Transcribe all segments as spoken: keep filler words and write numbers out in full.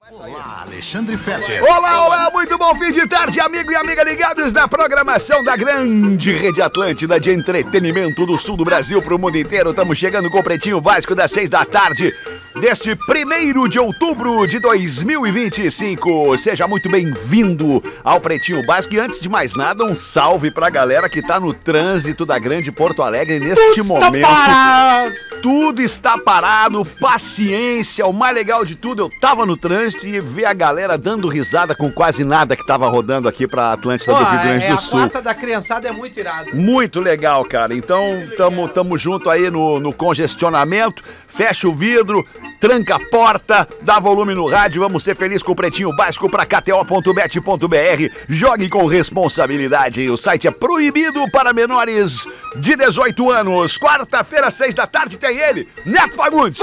Olá, Alexandre Fetter. Olá, olá, muito bom fim de tarde, amigo e amiga ligados na programação da grande Rede Atlântida de entretenimento do sul do Brasil para o mundo inteiro. Estamos chegando com o Pretinho Básico das seis da tarde deste primeiro de outubro de dois mil e vinte e cinco. Seja muito bem-vindo ao Pretinho Básico e antes de mais nada, um salve pra galera que tá no trânsito da grande Porto Alegre neste Tudo momento. Está parado. Tudo está parado, paciência, o mais legal de tudo, eu tava no trânsito e ver a galera dando risada com quase nada que tava rodando aqui pra Atlântida Pô, do Rio Grande é, do Sul. A quarta da criançada é muito irado. Muito legal, cara. Então, tamo, tamo junto aí no, no congestionamento. Fecha o vidro, tranca a porta, dá volume no rádio. Vamos ser felizes com o Pretinho Básico pra k t o ponto bet ponto b r. Jogue com responsabilidade. O site é proibido para menores de dezoito anos. Quarta-feira, seis da tarde, tem ele, Neto Fagundes.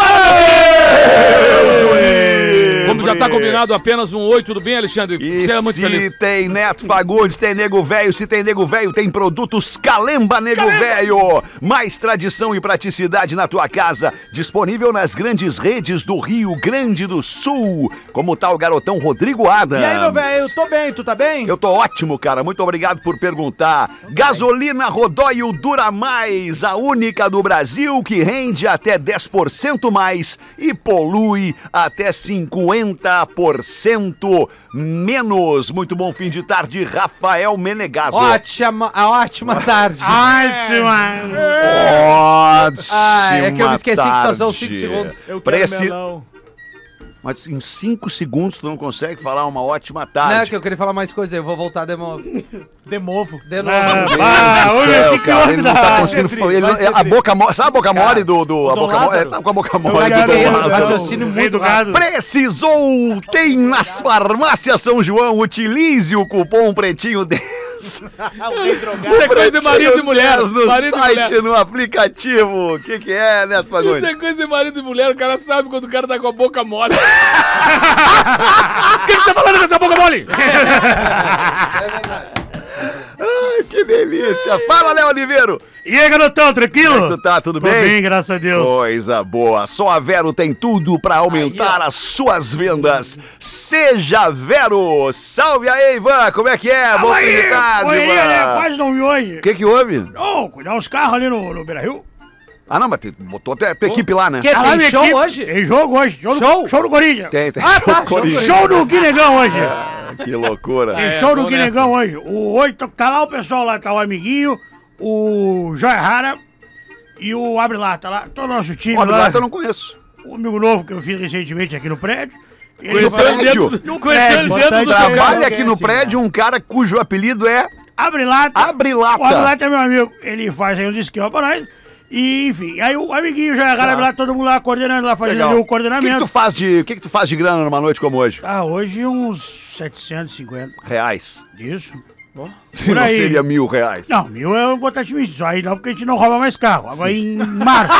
Como já tá combinado, apenas um oi, tudo bem, Alexandre? E Você é muito se feliz. Tem Neto Fagundes, tem Nego Velho, se tem Nego Velho, tem produtos Calemba Nego Velho. Mais tradição e praticidade na tua casa, disponível nas grandes redes do Rio Grande do Sul. Como tá o garotão Rodrigo Adams? E aí, meu velho, eu tô bem, tu tá bem? Eu tô ótimo, cara, muito obrigado por perguntar. Gasolina Rodóio Dura Mais, a única do Brasil que rende até dez por cento mais e polui até cinquenta por cento menos. Muito bom fim de tarde, Rafael Menegaso. Ótima, ótima tarde. Ótima. Ótima ah, é que eu me esqueci tarde. que só são cinco segundos. Eu quero Preci... melão. Mas em cinco segundos tu não consegue falar uma ótima tarde. Não, é que eu queria falar mais coisa aí, eu vou voltar de novo. De novo. De novo. Ah, Deus do olha, céu, que que cara, houve ele não da- tá conseguindo Vai ser falar. Ele, triste, vai ser a boca mole, sabe a boca Cara, mole do, do a do boca mole? Lázaro. É, tá com a boca Sabe mole o do que é esse? Lázaro. Raciocínio Rei muito do rápido. gado. Precisou? Tem nas farmácias São João. Utilize o cupom Pretinho dez. O rei drogado. Isso é coisa de marido e mulher. dez no Marido e site, mulher. no aplicativo. O que que é, Neto Isso Fagundes? é coisa de marido e mulher, o cara sabe quando o cara tá com a boca mole. Quem que tá falando com essa boca mole? É verdade. Ai, que delícia. Fala, Léo Oliveiro. E aí, garotão, tranquilo? Como é que tu tá? Tudo Tô bem? bem, graças a Deus. Coisa boa. Só a Vero tem tudo pra aumentar Aí, ó. as suas vendas. Seja Vero. Salve aí, Ivan. Como é que é? Bom fim de tarde, correria, né? Ivan. Quase não vi hoje. O que que houve? Ô, cuidar uns carros ali no, no Beira-Rio. Ah, não, mas tu botou até a tua equipe lá, né? Que Ah, lá, tem minha show equipe. hoje? Tem jogo hoje. Show, Show? Do, show do Corinthians. Tem, tem. Ah, tá, show do Corinthians. Show do Guinegão hoje. Ah, que loucura. Tem É, show do vamos Guinegão nessa. hoje. O oito tá lá o pessoal lá, tá o amiguinho, o Joia Rara e o Abre Lá, tá lá. Todo o nosso time Ó, do lá. lado eu não conheço. O amigo novo que eu fiz recentemente aqui no prédio. Ele Conheceu vai- ele dentro- no Conheceu ele prédio. dentro do Trabalha Alguém aqui no assim, prédio um cara cujo apelido é Abre Lata. Abre Lata. O Abre Lata é meu amigo. Ele faz aí uns esquemas pra nós. E, enfim, aí o amiguinho já agarra lá, todo mundo lá coordenando, lá fazendo Legal. ali o O que que coordenamento. tu faz de, o que que tu faz de grana numa noite como hoje? Ah, hoje uns setecentos e cinquenta. Reais. Isso. Se não aí. seria mil reais. Não, mil eu vou estar otimista. Só aí não, porque a gente não rouba mais carro. Agora em março.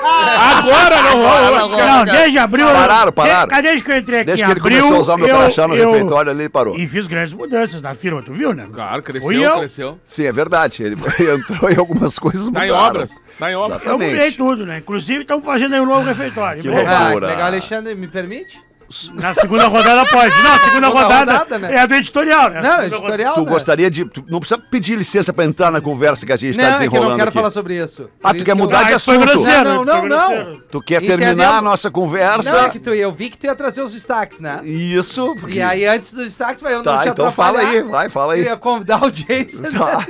Agora não rola. Não, desde abril... Pararam, pararam. De, cadê que eu entrei aqui Desde em que ele abril, começou a usar o meu eu- crachá no eu- refeitório ali, ele parou. E fiz grandes mudanças na firma, tu viu, né? Claro, Fui cresceu, eu. cresceu. Sim, é verdade. Ele ele entrou em algumas coisas Tá em mudaram. obras. Tá em obras. Eu mudei Exatamente. tudo, né? Inclusive estamos fazendo aí um novo refeitório. Que Em breve. Ah, que loucura. legal, Alexandre, me permite? Na segunda rodada pode. Não, a segunda Segunda rodada, rodada, né? é a do editorial, né? A Não, segunda editorial, Tu né? gostaria de... Tu não precisa pedir licença pra entrar na conversa que a gente tá Não, é que eu desenrolando não quero aqui. falar sobre isso. Ah, Por tu isso quer que eu- mudar de Ah, foi assunto. grosseiro, Não, não, foi não, grosseiro. não. Tu quer Entendeu? terminar a nossa conversa? Não, é que tu, eu vi que tu ia trazer os destaques, né? Isso. E porque- aí, antes dos destaques, vai eu não Tá, te então atrapalhar. fala aí, vai, fala aí. Eu ia convidar a audiência. Tá.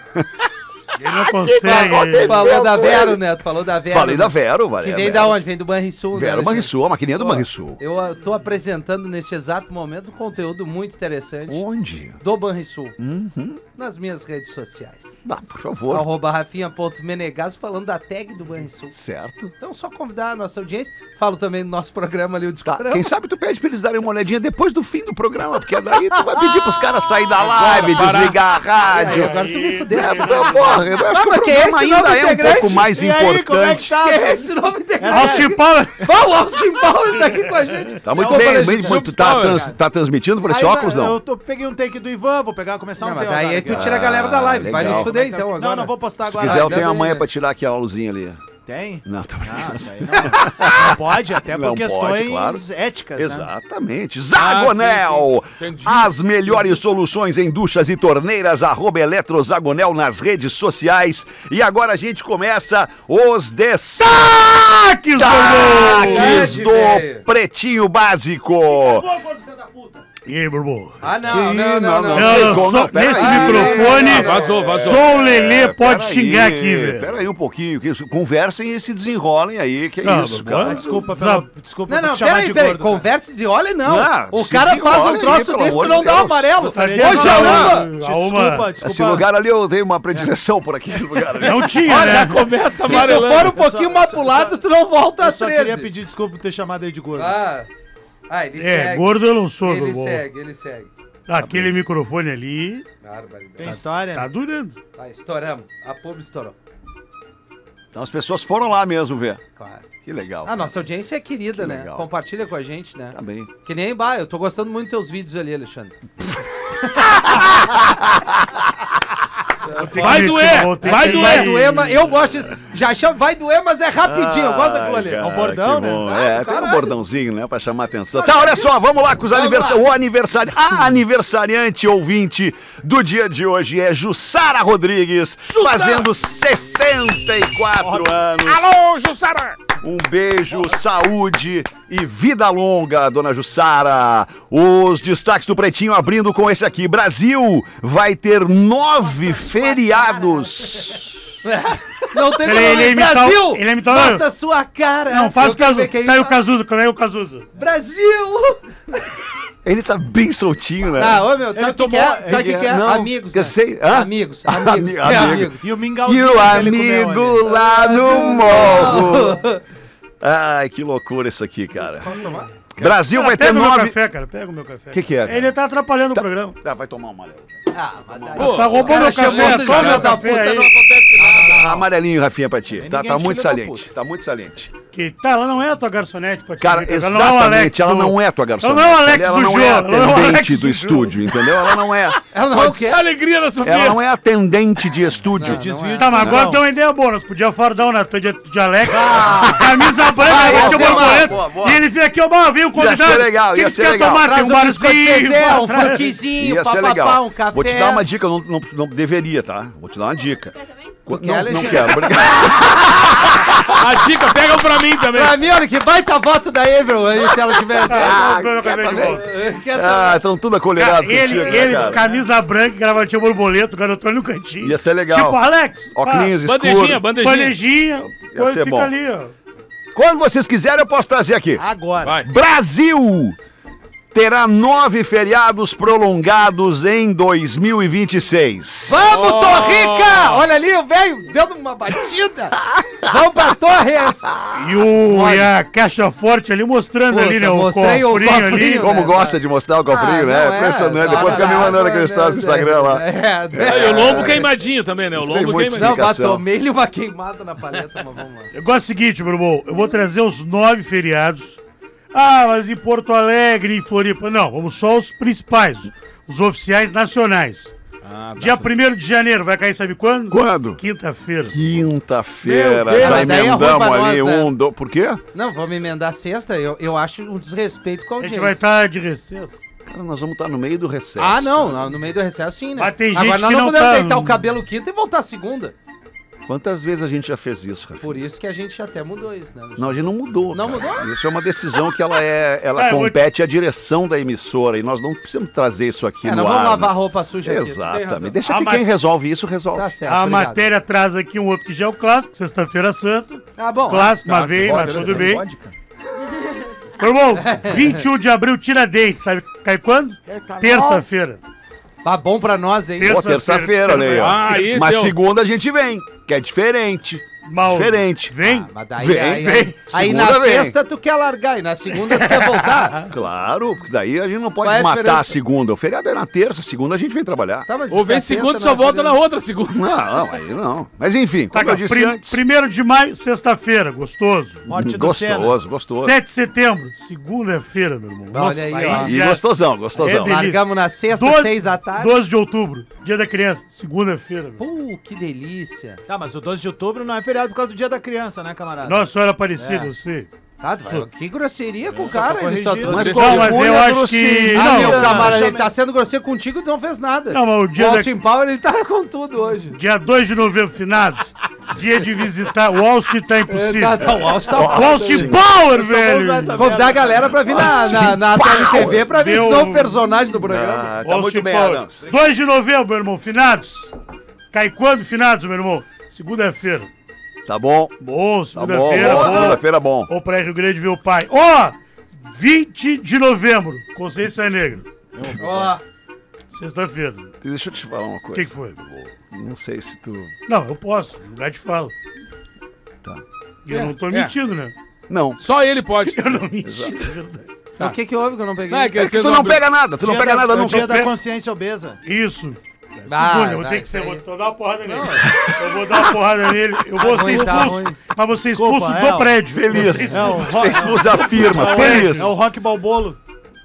Ele não consegue. acontecendo? Falou da com Vero, ele? né? Tu falou da Vero. Falei da né? Vero, valeu. Que vem da onde? Vem do Banrisul, Vero né? Banrisul, a maquininha do Pô, Banrisul. Eu uh, tô apresentando neste exato momento um conteúdo muito interessante Onde? do Banrisul. Uhum. Nas minhas redes sociais. Ah, por favor. Arroba rafinha.menegaso falando da tag do Banrisul. Certo. Então, só convidar a nossa audiência. Falo também do nosso programa ali, o Tá, Discorama. quem sabe tu pede pra eles darem uma olhadinha depois do fim do programa, porque daí tu vai pedir pros caras sair da live, parar. desligar a Aí, rádio. agora tu me fudeu. É, porra, eu acho que o mas que é programa esse ainda novo é um integrante? pouco mais E aí, como é que importante. tá? Que é esse nome integrante? Austin Powers. Vamos, o Austin Powers tá aqui com a gente. Tá muito Desculpa, bem, Alexandre. bem muito, tá, trans- tá transmitindo por esse Aí, óculos, não? Eu tô, peguei um take do Ivan, vou pegar, começar Não, um mas teu daí agora tu aqui, ó. tira a galera da live. Vai legal. nos fuder então agora. Não, não vou postar Se agora. quiser, eu Ah, tenho já amanhã vi. pra tirar aqui a luzinha ali. Tem? Não, tô Ah, brincando. isso aí não. Não pode, até por Não questões pode, claro. éticas, né? Exatamente. Zagonel! Ah, sim, sim. Entendi. As melhores soluções em duchas e torneiras, arroba Eletrozagonel nas redes sociais. E agora a gente começa os destaques Destaques do Pretinho Básico. E aí, Burbu? Ah, não, não, não, não. não, Não, não, só não, pera nesse aí. microfone, Ah, vazou, vazou. só o Lelê pode Pera xingar aí, aqui, velho. Pera aí um pouquinho. que isso- Conversem e se desenrolem aí. Que Não, isso, Burbu, cara. Ah, desculpa, Sabe- pelo, desculpa Não, por não, te chamar peraí, de peraí. gordo. cara. Converse de olha, não. Não, o se cara faz desenrola um aí, troço pelo desse amor e de não dá um Deus. amarelo. Gostaria de Hoje é falar uma. Te- A uma- Desculpa, desculpa. Esse lugar ali eu tenho uma predileção por aquele lugar ali. Não tinha, Olha, já né? começa Se tu amarelando. for um pouquinho só- mais só- pro lado, só- tu não volta Eu às só queria treze. pedir desculpa por ter chamado ele de gordo. Ah, ah, ele É, segue. gordo eu não sou, Ele Burbu. segue, ele segue. Aquele microfone ali Barbaridade. Tem história? tá durando. Vai, estouramos. A pub estourou. Então as pessoas foram lá mesmo ver. Claro. Que legal. A nossa audiência é querida, Que né? legal. Compartilha com a gente, né? Tá bem. Que nem, bah, eu tô gostando muito dos teus vídeos ali, Alexandre. Vai doer, vai doer. Vai doer, mas eu gosto disso. Já chama, vai doer, mas é rapidinho. Eu gosto daquilo ali. Ai, cara, É um bordão, que né? bom. Ah, É, tem um caralho. bordãozinho, né? Pra chamar atenção. Tá, olha só, vamos lá com os Vamos aniversários. lá. O aniversário. A aniversariante ouvinte do dia de hoje é Jussara Rodrigues, fazendo sessenta e quatro anos. Alô, Jussara! Um beijo, saúde e vida longa, dona Jussara. Os destaques do Pretinho abrindo com esse aqui. Brasil vai ter nove feriados. Não tem Ele- ele problema. imitar o- Brasil, ele imitar o- mostra a sua cara. Não, faz Eu o quero ver Cazuza. quem Caiu o fala. Cazuza, caiu o Cazuza. Brasil! Ele tá bem soltinho, né? Ah, ô meu, sabe o que, tomou- que é? Sabe o que, que é? Não, Amigos. eu né? sei. Hã? Amigos. Amigos. Ami- Tem amigo. amigos. E o E mingauzinho o que ele comeu amigo ali. lá no morro. Ai, que loucura isso aqui, cara. Brasil Cara, vai ter pega o meu nove... café, cara. Pega o meu café. Que que é, cara? Ele tá atrapalhando o programa. Ah, vai tomar um amarelo. Ah, mas daí... Pô, Tá roubando Cara, o chamou café. de Toma filho o da café puta, aí. não acontece nada. Amarelinho, Rafinha, pra ti. Tá, ninguém tá te muito filha da saliente. puta. Tá muito saliente. Que tá, ela não é a tua garçonete pra te Cara, servir, ela não é o exatamente. Alex Ela do- não é a tua garçonete. Ela não é o Alex Ela do não jogo. é a ela não é o atendente Alex do jogo. estúdio, entendeu? Ela não é. Ela não é o quê? Essa alegria da Sofia. Ela não é atendente de estúdio. Desvio de Tá, mas agora função. tem uma ideia boa. Nós podíamos fardar o Natan de, de Alex, camisa branca, Ah, ia vai ter ser uma uma- borboleta, boa, boa. e ele vem aqui, ó, bom, vem o convidado. ser legal, o que ia que ser quer legal. tomar? Tem Traz um um biscoito barzinho. Zezé, um pô. funkzinho, Ia ser papapá, legal. um café. Vou te dar uma dica, não, não, não deveria, tá? Vou te dar uma dica. Tu quer, Não, não Alexandre? quero. Obrigado. A dica, pega um pra mim também. Pra mim, olha que baita voto da Avril aí, se ela tivesse. Ah, quer quer também? Quer Ah, estão tudo acolherado Cara, ele, contigo, né, ele cara? camisa branca, gravatinha borboleta, o garoto ali no cantinho. Ia ser legal. Tipo, Alex, Óculos escuros. Bandejinha, bandejinha. bandejinha, coisa ser fica bom. ali, ó. Quando vocês quiserem, eu posso trazer aqui. Agora. Vai. Brasil terá nove feriados prolongados em dois mil e vinte e seis. Vamos, Torrica! Olha ali, o velho dando uma batida. Vamos pra Torres. E, o, e a caixa forte ali mostrando Puta, ali, né? O mostrei o cofrinho ali. cofrinho, Como né, gosta cara? de mostrar o cofrinho, Ah, né? não é. Impressionante. Não, Depois fica me não, mandando não, aqueles não, troços no Instagram lá. É, Aí, o lombo queimadinho também, né? O Isso tem lombo muito queimadinho. Não, mas explicação. tomei-lhe uma queimada na paleta, mas vamos lá. Eu gosto do seguinte, meu irmão, eu vou trazer os nove feriados. Ah, mas em Porto Alegre, em Floripa. Não, vamos só os principais, os oficiais nacionais. Ah, tá. Dia primeiro de janeiro, vai cair sabe quando? Quando? Quinta-feira. Quinta-feira. Meu Deus, Já mas daí é ruim emendamos pra ali nós, né? um, do... Por quê? Não, vamos emendar sexta, eu, eu acho um desrespeito com a A gente audiência. vai estar de recesso. Cara, nós vamos estar no meio do recesso. Ah, não, não, no meio do recesso sim, né? Mas tem gente Agora nós que não não podemos tá- deitar o cabelo quinta e voltar segunda. Quantas vezes a gente já fez isso, Rafa? Por isso que a gente até mudou isso, né? Não, a gente não mudou. Não cara. mudou? Isso é uma decisão que ela é, ela Ah, eu vou- compete à direção da emissora e nós não precisamos trazer isso aqui É, no não ar. vamos lavar né? roupa suja aqui. Tem razão. Exatamente. Deixa Ah, que mas- quem resolve isso, resolve. Tá certo, A obrigado. matéria traz aqui um outro que já é o clássico, Sexta-feira Santa. Ah, bom. Clássico, uma Nossa, vez, mas Vodka, tudo sem bem. vodka? Meu irmão, vinte e um de abril, Tiradentes, sabe? Cai quando? Terça-feira. Tá bom pra nós, hein? Terça- Pô, terça-feira, olha aí, ó. Ah, isso, Mas deu. segunda a gente vem, que é diferente. Mal. Diferente. Vem? Ah, mas daí, Vem, aí, vem. aí, aí na Segunda vem. sexta tu quer largar e na segunda tu quer voltar. Claro, porque daí a gente não pode Qual é a matar a diferença? segunda. O feriado é na terça, segunda a gente vem trabalhar. Tá, mas Ou se vem a sexta segundo, não só é volta na feriado- outra segunda. Não, não, aí não. Mas enfim, Tá, como eu cara, disse prim- antes. primeiro de maio, sexta-feira, gostoso. Morte do Senna. Gostoso, gostoso. sete de setembro, segunda-feira, meu irmão. Olha aí, ó. E já- gostosão, gostosão. É delícia. Largamos na sexta, doze seis da tarde. doze de outubro, dia da criança, segunda-feira. meu. Pô, que delícia. Tá, mas o doze de outubro não é feriado. feriado por causa do dia da criança, né, camarada? Nossa Senhora Aparecida, É. eu sei. Tá, tu vai- que grosseria com o Só cara, pra ele só corrigir. trouxe... Mas Não, mas Orgulho eu é acho que... grosseria. Ah, Não, meu não, camarada, não, ele tá sendo grosseiro contigo e não fez nada. não, mas o O dia da... Austin Power, ele tá com tudo hoje. Dia dois de novembro, finados. Dia de visitar. O Austin tá impossível. Tá, tá, o Austin tá... O Austin Power, Eu só vou usar velho. essa Convidar a merda. galera pra vir na, na, na T L T V pra ver Meu- esse novo personagem do programa. Ah, tá Austin muito bem, Power. Adams. dois de novembro, meu irmão, finados. Cai quando, finados, meu irmão? Segunda-feira. Tá bom. Bom, Tá bom. segunda-feira. bom, bom. Segunda-feira bom. Ou pra Rio Grande ver o pai. Ó, vinte de novembro, Consciência Negra. Ó, Sexta-feira. Deixa eu te falar uma O coisa. que, que foi? Não sei se tu... Não, eu posso, no lugar de fala. Tá. E eu É, não tô é. mentindo, né? Não. Só ele pode. Eu não menti, é verdade. o que que houve que eu não peguei? Não, é que É ele que fez tu uma não brin- pega nada, tu não Dia pega da- nada é o nunca. dia da pega- consciência obesa. Isso. Vai, Segunda, eu vou vai, ter que isso ser, aí. vou vou dar uma porrada nele. Eu vou dar uma porrada nele. Eu vou Tá ser ruim, tá expulso. ruim. Mas vou ser expulso Desculpa, do é, ó. prédio. Feliz. Vou ser É o, expulso. Você é expulso da firma, É, feliz. é o rock balbolo.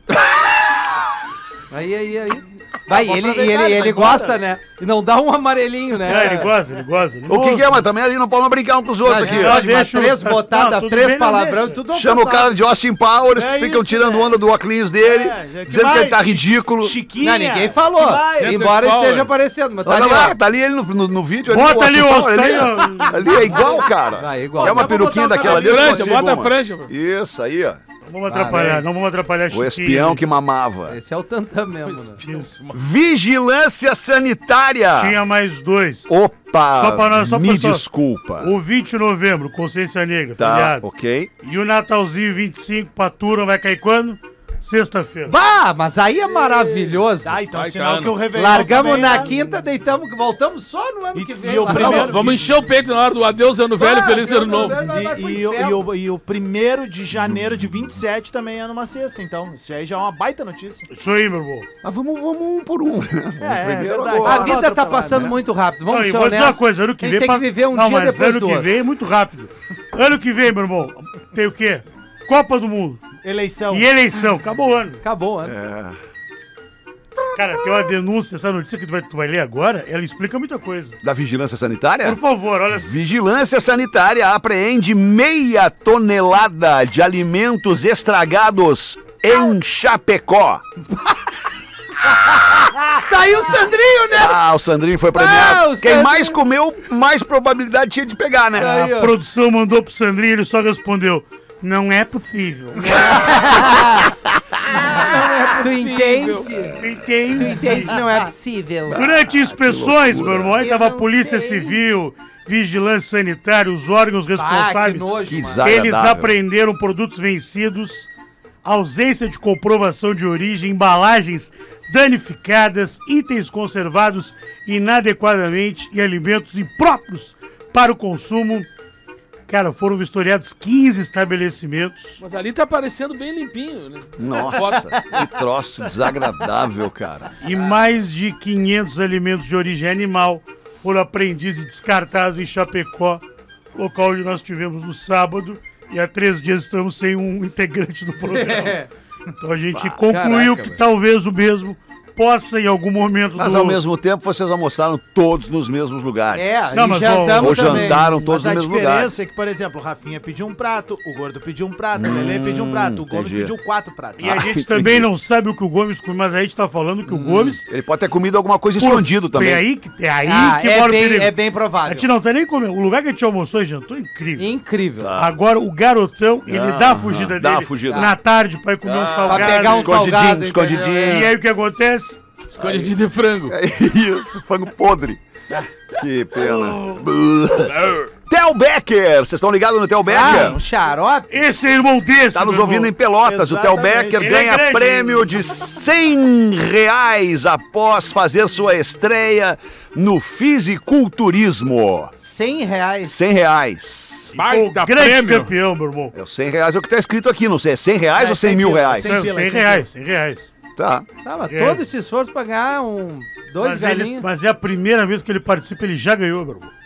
Aí, aí, aí. Vai, vou ele, e aproveitar, ele, ele ele vai embora. gosta, né? E não dá um amarelinho, né? É, ele gosta, ele gosta. Ele O que, que é, gosta. mas também ali não podemos brincar um com os outros Não, aqui. não ó. pode, mas deixa o- três não, botadas, tudo três bem, não palavrão, deixa. tudo Chama o cara de Austin Powers, É ficam isso, tirando é. onda do óculos dele, É, que dizendo que ele tá mais? ridículo. Chiquinha. Não, ninguém falou. Vai. Embora Power. esteja aparecendo, mas tá Olha ali, lá, ó. tá ali ele no, no, no vídeo. Bota ali o Austin Austin, Powers, tá ali, aí, ó. ali é igual, cara. Ah, é igual. É uma Dá pra peruquinha botar o daquela ali. cara eu não Franja, consigo bota a uma. franja. pô. Isso aí, ó. Não vamos atrapalhar, Valeu. não vamos atrapalhar O Chiquinho. espião que mamava. Esse é o Tantan mesmo, né? Isso. Vigilância sanitária. Tinha mais dois. Opa, Só pra nós- só me pra- só- desculpa. O vinte de novembro, Consciência Negra, Tá, feriado. ok. E o Natalzinho vinte e cinco pra turma vai cair quando? Sexta-feira. Bah, mas aí é maravilhoso. Tá, então Vai, sinal cara. que o Réveillon Largamos também na é- quinta, deitamos, voltamos só no ano E- que vem. e o lá. primeiro- Vamos, vamos encher o peito na hora do adeus, ano velho, Ah, feliz Deus ano novo. Deus, vai- vai pro E, e, o- inferno. e, o, e o primeiro de janeiro de vinte e sete também é numa sexta, então. Isso aí já é uma baita notícia. Isso aí, meu irmão. Mas vamos, vamos um por um. Vamos É, é primeiro verdade. agora. A vida tá atropelado, passando né? muito rápido. Vamos Não, e ser vou dizer uma honestos. coisa, ano que A gente vem... tem que passa- viver um não, dia mas depois ano do que outro. vem é muito rápido. Ano que vem, meu irmão, tem o quê? Copa do Mundo. Eleição. E eleição. Acabou o ano. Acabou, né? É. Cara, tem uma denúncia, essa notícia que tu vai, tu vai ler agora, ela explica muita coisa. Da vigilância sanitária? Por favor, olha só. Vigilância Sanitária apreende meia tonelada de alimentos estragados em Chapecó. Tá aí o Sandrinho, né? Ah, o Sandrinho foi Ah, premiado. o Quem Sandrinho. mais comeu, mais probabilidade tinha de pegar, né? Aí, A ó. produção mandou pro Sandrinho, ele só respondeu: não é possível. Tu entende? Tu Tu entende? entende? Não é possível. Durante inspeções, loucura. meu irmão, aí Eu tava a não Polícia sei. Civil, Vigilância Sanitária, os órgãos Ah, que responsáveis. nojo, Que mano. desagradável. Eles apreenderam produtos vencidos, ausência de comprovação de origem, embalagens danificadas, itens conservados inadequadamente e alimentos impróprios para o consumo. Cara, foram vistoriados quinze estabelecimentos. Mas ali tá parecendo bem limpinho, né? Nossa, que troço desagradável, cara. E mais de quinhentos alimentos de origem animal foram apreendidos e descartados em Chapecó, local onde nós tivemos no sábado. E há três dias estamos sem um integrante do programa. Então a gente concluiu caraca, que velho. talvez o mesmo possa em algum momento Mas do... ao mesmo tempo vocês almoçaram todos nos mesmos lugares. É, Não, e mas jantamos Ou também. jantaram todos Mas a no mesmo lugar. diferença é que, por exemplo, o Rafinha pediu um prato, o Gordo pediu um prato, o Lelê pediu um prato, o Gomes entendi. pediu quatro pratos. E a Ah, gente entendi. também não sabe o que o Gomes come, mas a gente tá falando que o Gomes... Ele pode ter comido alguma coisa Pô, escondido também. É aí que, é aí Ah, que é mora o bem, perigo. é bem A provável. gente não tá nem comendo. O lugar que a gente almoçou e jantou é incrível. Incrível. Tá. Agora o garotão, ele Ah, dá a fugida dá a dele fugida. na tarde pra ir comer um salgado. Pra pegar um Escondidinho, salgado, escondidinho. entendeu? E aí o que acontece? Escondidinho de frango. É isso, frango podre. Que pena. Tel Becker, vocês estão ligados no Tel Ah, Becker? um xarope? Esse é irmão desse. Tá nos meu ouvindo em irmão. Pelotas. O Tel Exatamente. Becker Ele é ganha grande. prêmio de cem reais após fazer sua estreia no fisiculturismo. cem reais. cem reais. O Baita grande prêmio. campeão, meu irmão. É o cem reais é o que tá escrito aqui, não sei. É cem reais É, ou cem cem mil pila, reais? cem Não, pila, cem cem reais, cem reais. Tá. Tá, mas É. todo esse esforço pra ganhar um... Dois Mas, ele- galinhos. mas é a primeira vez que ele participa, ele já ganhou, meu irmão.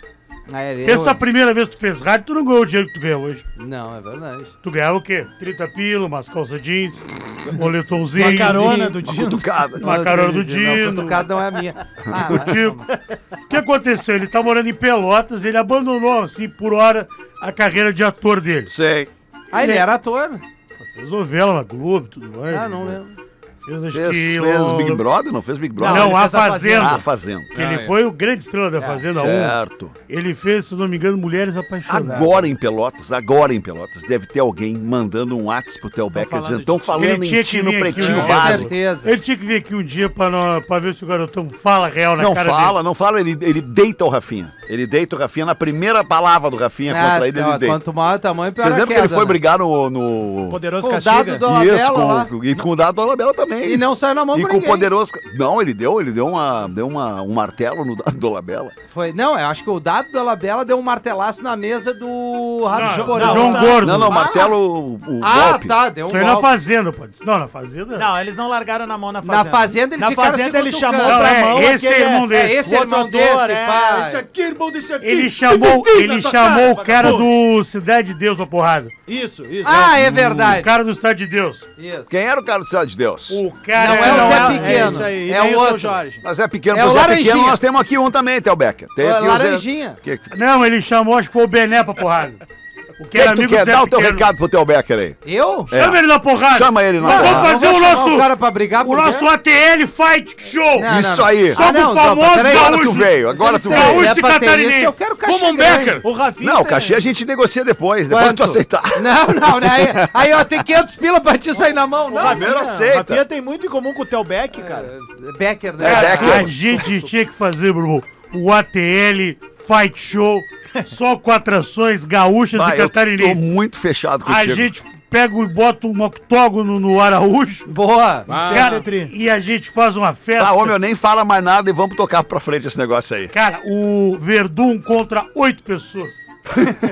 Ah, ele- Essa eu- primeira vez que tu fez rádio, tu não ganhou o dinheiro que tu ganhou hoje. Não, é verdade. Tu ganhava o quê? trinta pila, umas calças jeans, um moletomzinho. Uma carona do Dino. Cutucada. Uma carona do Não, Dino. cutucada não é a minha. Ah, Tico. O que aconteceu? Ele tá morando em Pelotas, ele abandonou, assim, por hora, a carreira de ator dele. Sei. ah, ele era ator? Fez novela na Globo, tudo mais. Ah, não lembro. Fez, acho Fez, que... fez o- Big Brother? Não fez Big Brother? Não, ele A fez a Fazenda. Ah, Fazenda. Que ele Ah, é. foi o grande estrela da Fazenda um. Certo. Ele fez, se não me engano, Mulheres Apaixonadas. Agora em Pelotas, agora em Pelotas, deve ter alguém mandando um WhatsApp pro Theo Becker falando dizendo, de estão ti." falando Ele em tinha ti que no vir aqui, Pretinho né? Com Básico. certeza. Ele tinha que vir aqui um dia pra, nó- pra ver se o garotão fala real na Não cara fala, não fala, ele, ele deita o Rafinha. Ele deita o Rafinha na primeira palavra do Rafinha Ah, contra ele, ele ó, deita. quanto maior o tamanho, pior Vocês a lembram que ele queda, foi né? brigar no... no... Poderoso Com o Castiga. dado do Isso, Dolabella lá. com, e com o dado do Dolabella também. E não saiu na mão E pra com o ninguém. poderoso... Não, ele deu, ele deu, uma, deu uma, um martelo no dado do Dolabella. Foi, não, eu acho que o dado do Dolabella deu um martelaço na mesa do Rato de Não, Porão. João não, Gordo. Não, não, Ah. martelo, o, o Ah, golpe. tá, deu um Isso aí na golpe. Fazenda, pode Não, na Fazenda... Não, eles não largaram na mão na Fazenda. Na Fazenda eles Na ficaram Fazenda se ele cutucando. chamou Não, pra é, mão esse é aquele- irmão desse. É, esse é outro irmão ator, desse, é, pai. Esse aqui, irmão desse aqui. Ele chamou, Pipipi ele na tua chamou cara, o cara vagabundo. do Cidade de Deus pra porrada. Isso, isso. Ah, é O verdade. cara do Cidade de Deus. Isso. Quem era o cara do Cidade de Deus? O cara Não é o não Zé é- Pequeno. É isso aí. É É o o seu outro. Jorge. Mas é pequeno, É pro o Zé Laranjinha. Pequeno nós temos aqui um também, Theo Becker. Tem O aqui o Zé- Laranjinha. Que, Não, ele chamou, acho que foi o Bené pra porrada. O que Quem era que tu amigo do quer? Zé Dá o teu Pequeno. recado pro Theo Becker aí. Eu? É. Chama ele na porrada. Chama ele na Nós porrada. vamos fazer Não o vou chamar nosso, o cara pra brigar, o por quê? nosso A T L Fight Show. Não, Isso não. aí. Só Ah, do não, famoso não, peraí. Agora gaúcho. tu veio, agora tu Se veio. Gaúcho é e pra ter catarinense. isso, eu quero cachê Como um grande. Becker. O Rafinha. Não, o tem- cachê a gente negocia depois, depois que tu Quanto? aceitar. Não, não, né? Aí, aí ó, tem quinhentos pila pra te sair na mão. O Não, Rafinha- Rafinha, aceita. o Rafinha tem muito em comum com o Theo Beck, cara. Becker, É, né? Becker. A gente tinha que fazer, Bruno, o A T L Fight Show, só com atrações gaúchas Vai, e eu tô catarinenses. muito fechado A contigo. gente pega e bota um octógono no Araújo, Boa. Ah, cara, Cetri. e a gente faz uma festa. Tá, homem, eu nem fala mais nada e vamos tocar pra frente esse negócio aí. Cara, o Verdun contra oito pessoas. Não, não,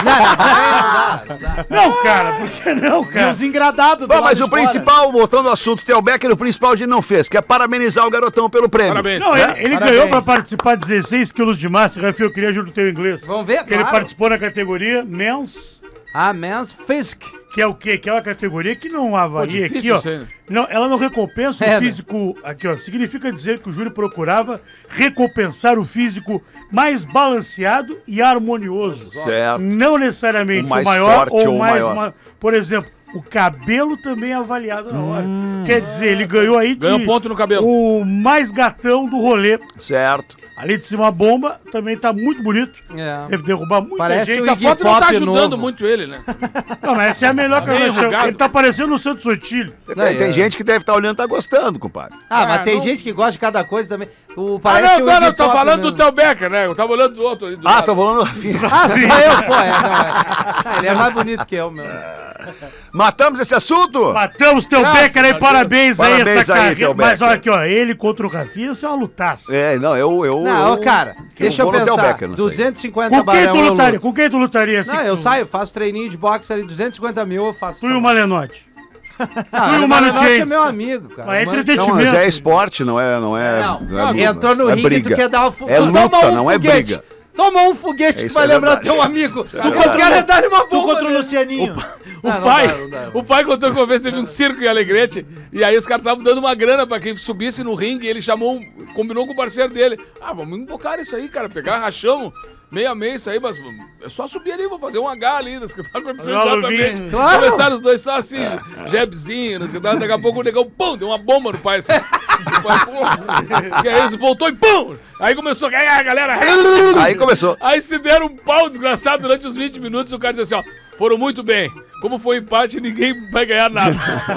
dá, não dá. Não, cara, por que não, E cara? os engradados do Bom, lado mas de o fora. principal, voltando ao assunto, Theo Becker, o principal a gente não fez, que é parabenizar o garotão pelo prêmio. Parabéns. Não, né? ele, ele Parabéns. ganhou pra participar dezesseis quilos de massa. Rafael, eu queria ajuda do teu inglês. Vamos ver, Que ele claro. participou na categoria Men's, Ah, Men's Fisk. que é o quê? Que é uma categoria que não avalia aqui, difícil ó. isso aí, né? Não, ela não recompensa É, o né? físico, aqui, ó. Significa dizer que o júri procurava recompensar o físico mais balanceado e harmonioso. Certo. Não necessariamente O o, mais maior forte ou ou o mais maior. ma- Por exemplo, o cabelo também é avaliado na hora. Quer dizer, ele ganhou aí Ganhou um ponto no cabelo. o mais gatão do rolê. Certo. Ali de cima a bomba também tá muito bonito. É. Deve derrubar muita Parece gente. o Essa Iggy foto não tá Pop ajudando novo. muito ele, né? Não, mas essa é a melhor que eu Bem achei. enrugado. Ele tá parecendo o Santos Sotilho. Não, tem tem é. gente que deve estar olhando e tá gostando, compadre. Ah, mas Ah, tem não- gente que gosta de cada coisa também. O, Ah, parece não, o não, Iggy não, tô Pop falando mesmo. do Theo Becker, né? Eu tava olhando do outro ali. Do Ah, lado. tô falando do Rafinha. Ah, só eu, pô. É, não, é. Ah, ele é mais bonito que eu, meu. Matamos esse assunto? Matamos teu Graças Becker aí, a Deus. parabéns, aí, Parabéns essa aí, carreira. teu Mas Becker. olha aqui, ó, ele contra o Rafinha, isso é uma lutaça. É, não, eu... eu Não, eu, cara, deixa eu vou no Theo pensar. Becker, não sei. duzentos e cinquenta Com quem barão tu eu lutaria? luto. Com quem tu lutaria assim? Não, eu tu- saio, faço treininho de boxe ali, duzentos e cinquenta mil eu faço. Tu e o Malenote. Ah, tu e o o Mano Malenotti é James. meu amigo, cara. Mas é O Mano- entretenimento. Não, mas é esporte, não é... Não, é, Não, não é luta, entrou no é ringue e tu briga. quer dar o fu- É tu luta, toma um não é foguete. briga. Toma um foguete que Isso vai é lembrar verdade. teu amigo. Isso é Tu só verdade. quer é dar uma Tu bomba. contra o nele. Lucianinho. O Não, não pai, dá, não dá. o pai contou que uma vez teve um circo em Alegrete e aí os caras estavam dando uma grana pra quem subisse no ringue e ele chamou, um- combinou com o parceiro dele. Ah, vamos embocar isso aí, cara, pegar rachão, meia meia isso aí, mas é só subir ali, vou fazer um H ali, nos que tá acontecendo Olha o exatamente. Luvinho. Claro. Começaram os dois só assim, jebzinho, nos que tá, daqui a pouco o negão, pum, deu uma bomba no pai assim. O pai, pô, que é isso, voltou e pum! Aí começou a ganhar, a galera. Aí começou. Aí se deram um pau desgraçado durante os vinte minutos e o cara disse assim, ó, foram muito bem. Como foi empate, ninguém vai ganhar nada.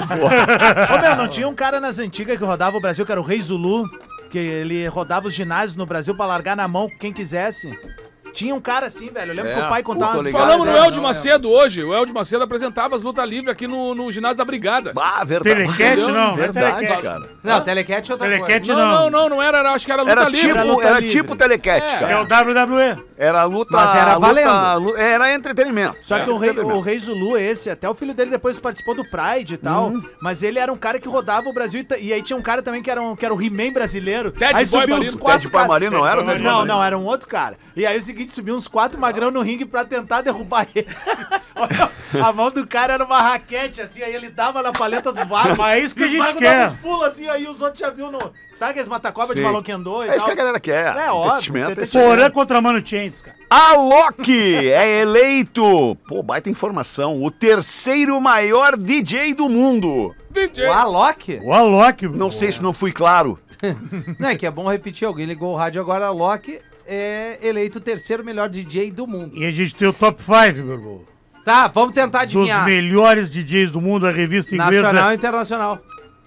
Ô, meu, não tinha um cara nas antigas que rodava o Brasil, que era o Rei Zulu, que ele rodava os ginásios no Brasil pra largar na mão quem quisesse. Tinha um cara assim, velho. Eu lembro É, que o pai pô, contava tô umas ligado. Falamos no dela. Eldio Macedo hoje. O Eldio Macedo apresentava as lutas livres aqui no, no ginásio da Brigada. Ah, verdade. Telecat, não. é Verdade, telecat. cara. Não, telecat é outra Telecat coisa. Não, não. não, não, não era, era acho que era luta Era livre. tipo, Era luta era livre. tipo telecat, É. É cara. o W W E. Era luta... Mas era luta- valendo. lu- Era entretenimento. Só que É, o rei, entretenimento. o rei Zulu, esse, até o filho dele depois participou do Pride e tal, mas ele era um cara que rodava o Brasil e, ta- e aí tinha um cara também que era, um, que era o He-Man brasileiro. Ted aí Boy subiu Marino. uns quatro Ted Boy caras- Marino não era o Ted Boy Não, Marino? não, era um outro cara. E aí o seguinte, seguinte, subiu uns quatro magrão no ringue pra tentar derrubar ele. Olha, a mão do cara era uma raquete, assim, aí ele dava na paleta dos vagos. Mas é isso que e a os gente vagos quer. davam uns pulos assim, aí os outros já viu no... Sabe aqueles mata-cobra de Sim. balão que andou e É isso tal? que a galera quer. É óbvio, Entretenimento, tem- é isso aí. Porã contra Mano Chance, cara. Alok é eleito, pô, baita informação, o terceiro maior D J do mundo. D J. O Alok? O Alok, Não sei se não fui claro. Não, é que é bom repetir, alguém ligou o rádio agora, Alok é eleito o terceiro melhor D J do mundo. E a gente tem o top cinco, meu irmão. Tá, vamos tentar Dos adivinhar. melhores D Js do mundo, a revista inglesa. Nacional e internacional.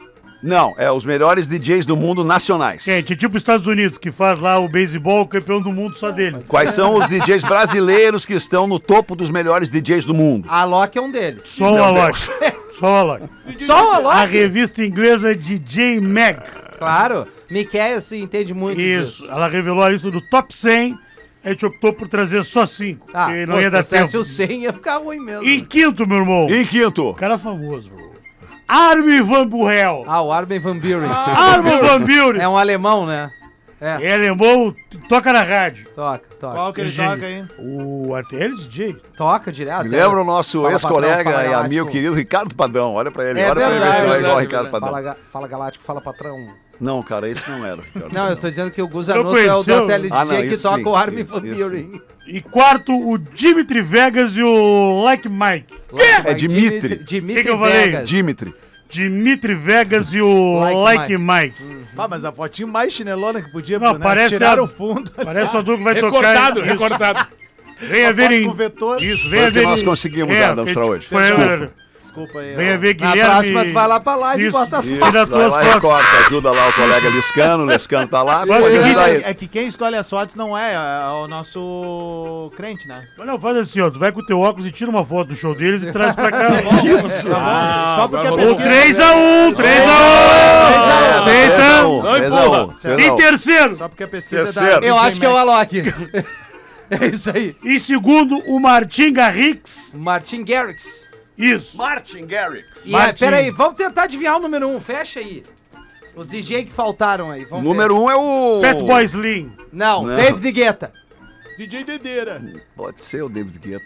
Não, é os melhores D Js do mundo nacionais. Gente, é tipo os Estados Unidos, que faz lá o beisebol, o campeão do mundo só dele. Quais são os D Js brasileiros que estão no topo dos melhores D Js do mundo? Alok é um deles. Só o Meu Alok. Deus. Só o Alok. Só o A Alok? revista inglesa D J Mag. Claro. Miquel se entende muito Isso, disso. ela revelou a lista do top cem. A gente optou por trazer só cinco, Ah, porque não pô, ia dar se fosse tempo. o cem ia ficar ruim mesmo. Em quinto, meu irmão, Em quinto, cara famoso, meu irmão. Armin van Buren. Ah, o Armin van Buren. Armin van Buren. É um alemão, né? É, É alemão, toca na rádio. toca, toca. Qual que ele Gênio. toca aí? O até ele D J. Toca direto. me lembra o nosso Fala, ex-colega patrão, fala, e amigo galáctico. querido Ricardo Padão. Olha pra ele, É olha pra ele ver se não é verdade, igual o é Ricardo verdade. Padão. Fala, ga- fala Galáctico, fala patrão. Não, cara, esse não era. Ricardo Não, eu Padão. tô dizendo que o Gus Não Zanotto é o do conheceu? Hotel D J Ah, não, que isso toca sim, o Armin isso, van isso. Buren. E quarto, o Dimitri Vegas e o Like Mike. É Dimitri. Dimitri Que que eu falei? Vegas. Dimitri. Dimitri Vegas e o Like Like, Mike. Ah, mas a fotinho mais chinelona que podia, Não, né? parece Tiraram a- o fundo. Parece o Adulto que vai Recortado, tocar. Isso. recortado. Venha ver foto em... com vetor. Isso, Foi venha o que ver nós em- conseguimos, é, Adams, que pra a gente- hoje. Foi, Desculpa. galera. Desculpa aí. Venha ó. ver Na Guilherme... próxima tu vai lá pra live e Isso, bota as isso. fotos. Tira as Vai tuas lá e fotos. recorta, ajuda lá o colega Liscano, o Lescano tá lá. Faz o Pô, seguinte, ajuda aí. É que quem escolhe as fotos não é, é o nosso crente, né? Mas não, faz assim, ó. Tu vai com o teu óculos e tira uma foto do show deles e traz pra cá. Isso! Ah, Só porque a agora O pesquisa... três a um, três a um. Aceita. Não três a um, empurra. três a Em um. terceiro. Só porque a pesquisa Terceiro. é da... Eu acho que é o Alok. É isso aí. Em segundo, o Martin Garrix. Martin Garrix. Isso. Martin Garrix. E é, Martin. peraí, vamos tentar adivinhar o número um. Fecha aí. Os D J que faltaram aí. Vamos Número ver. um é o... Fatboy Slim. Não, Não. David Guetta. D J Dedeira. Pode ser o David Guetta.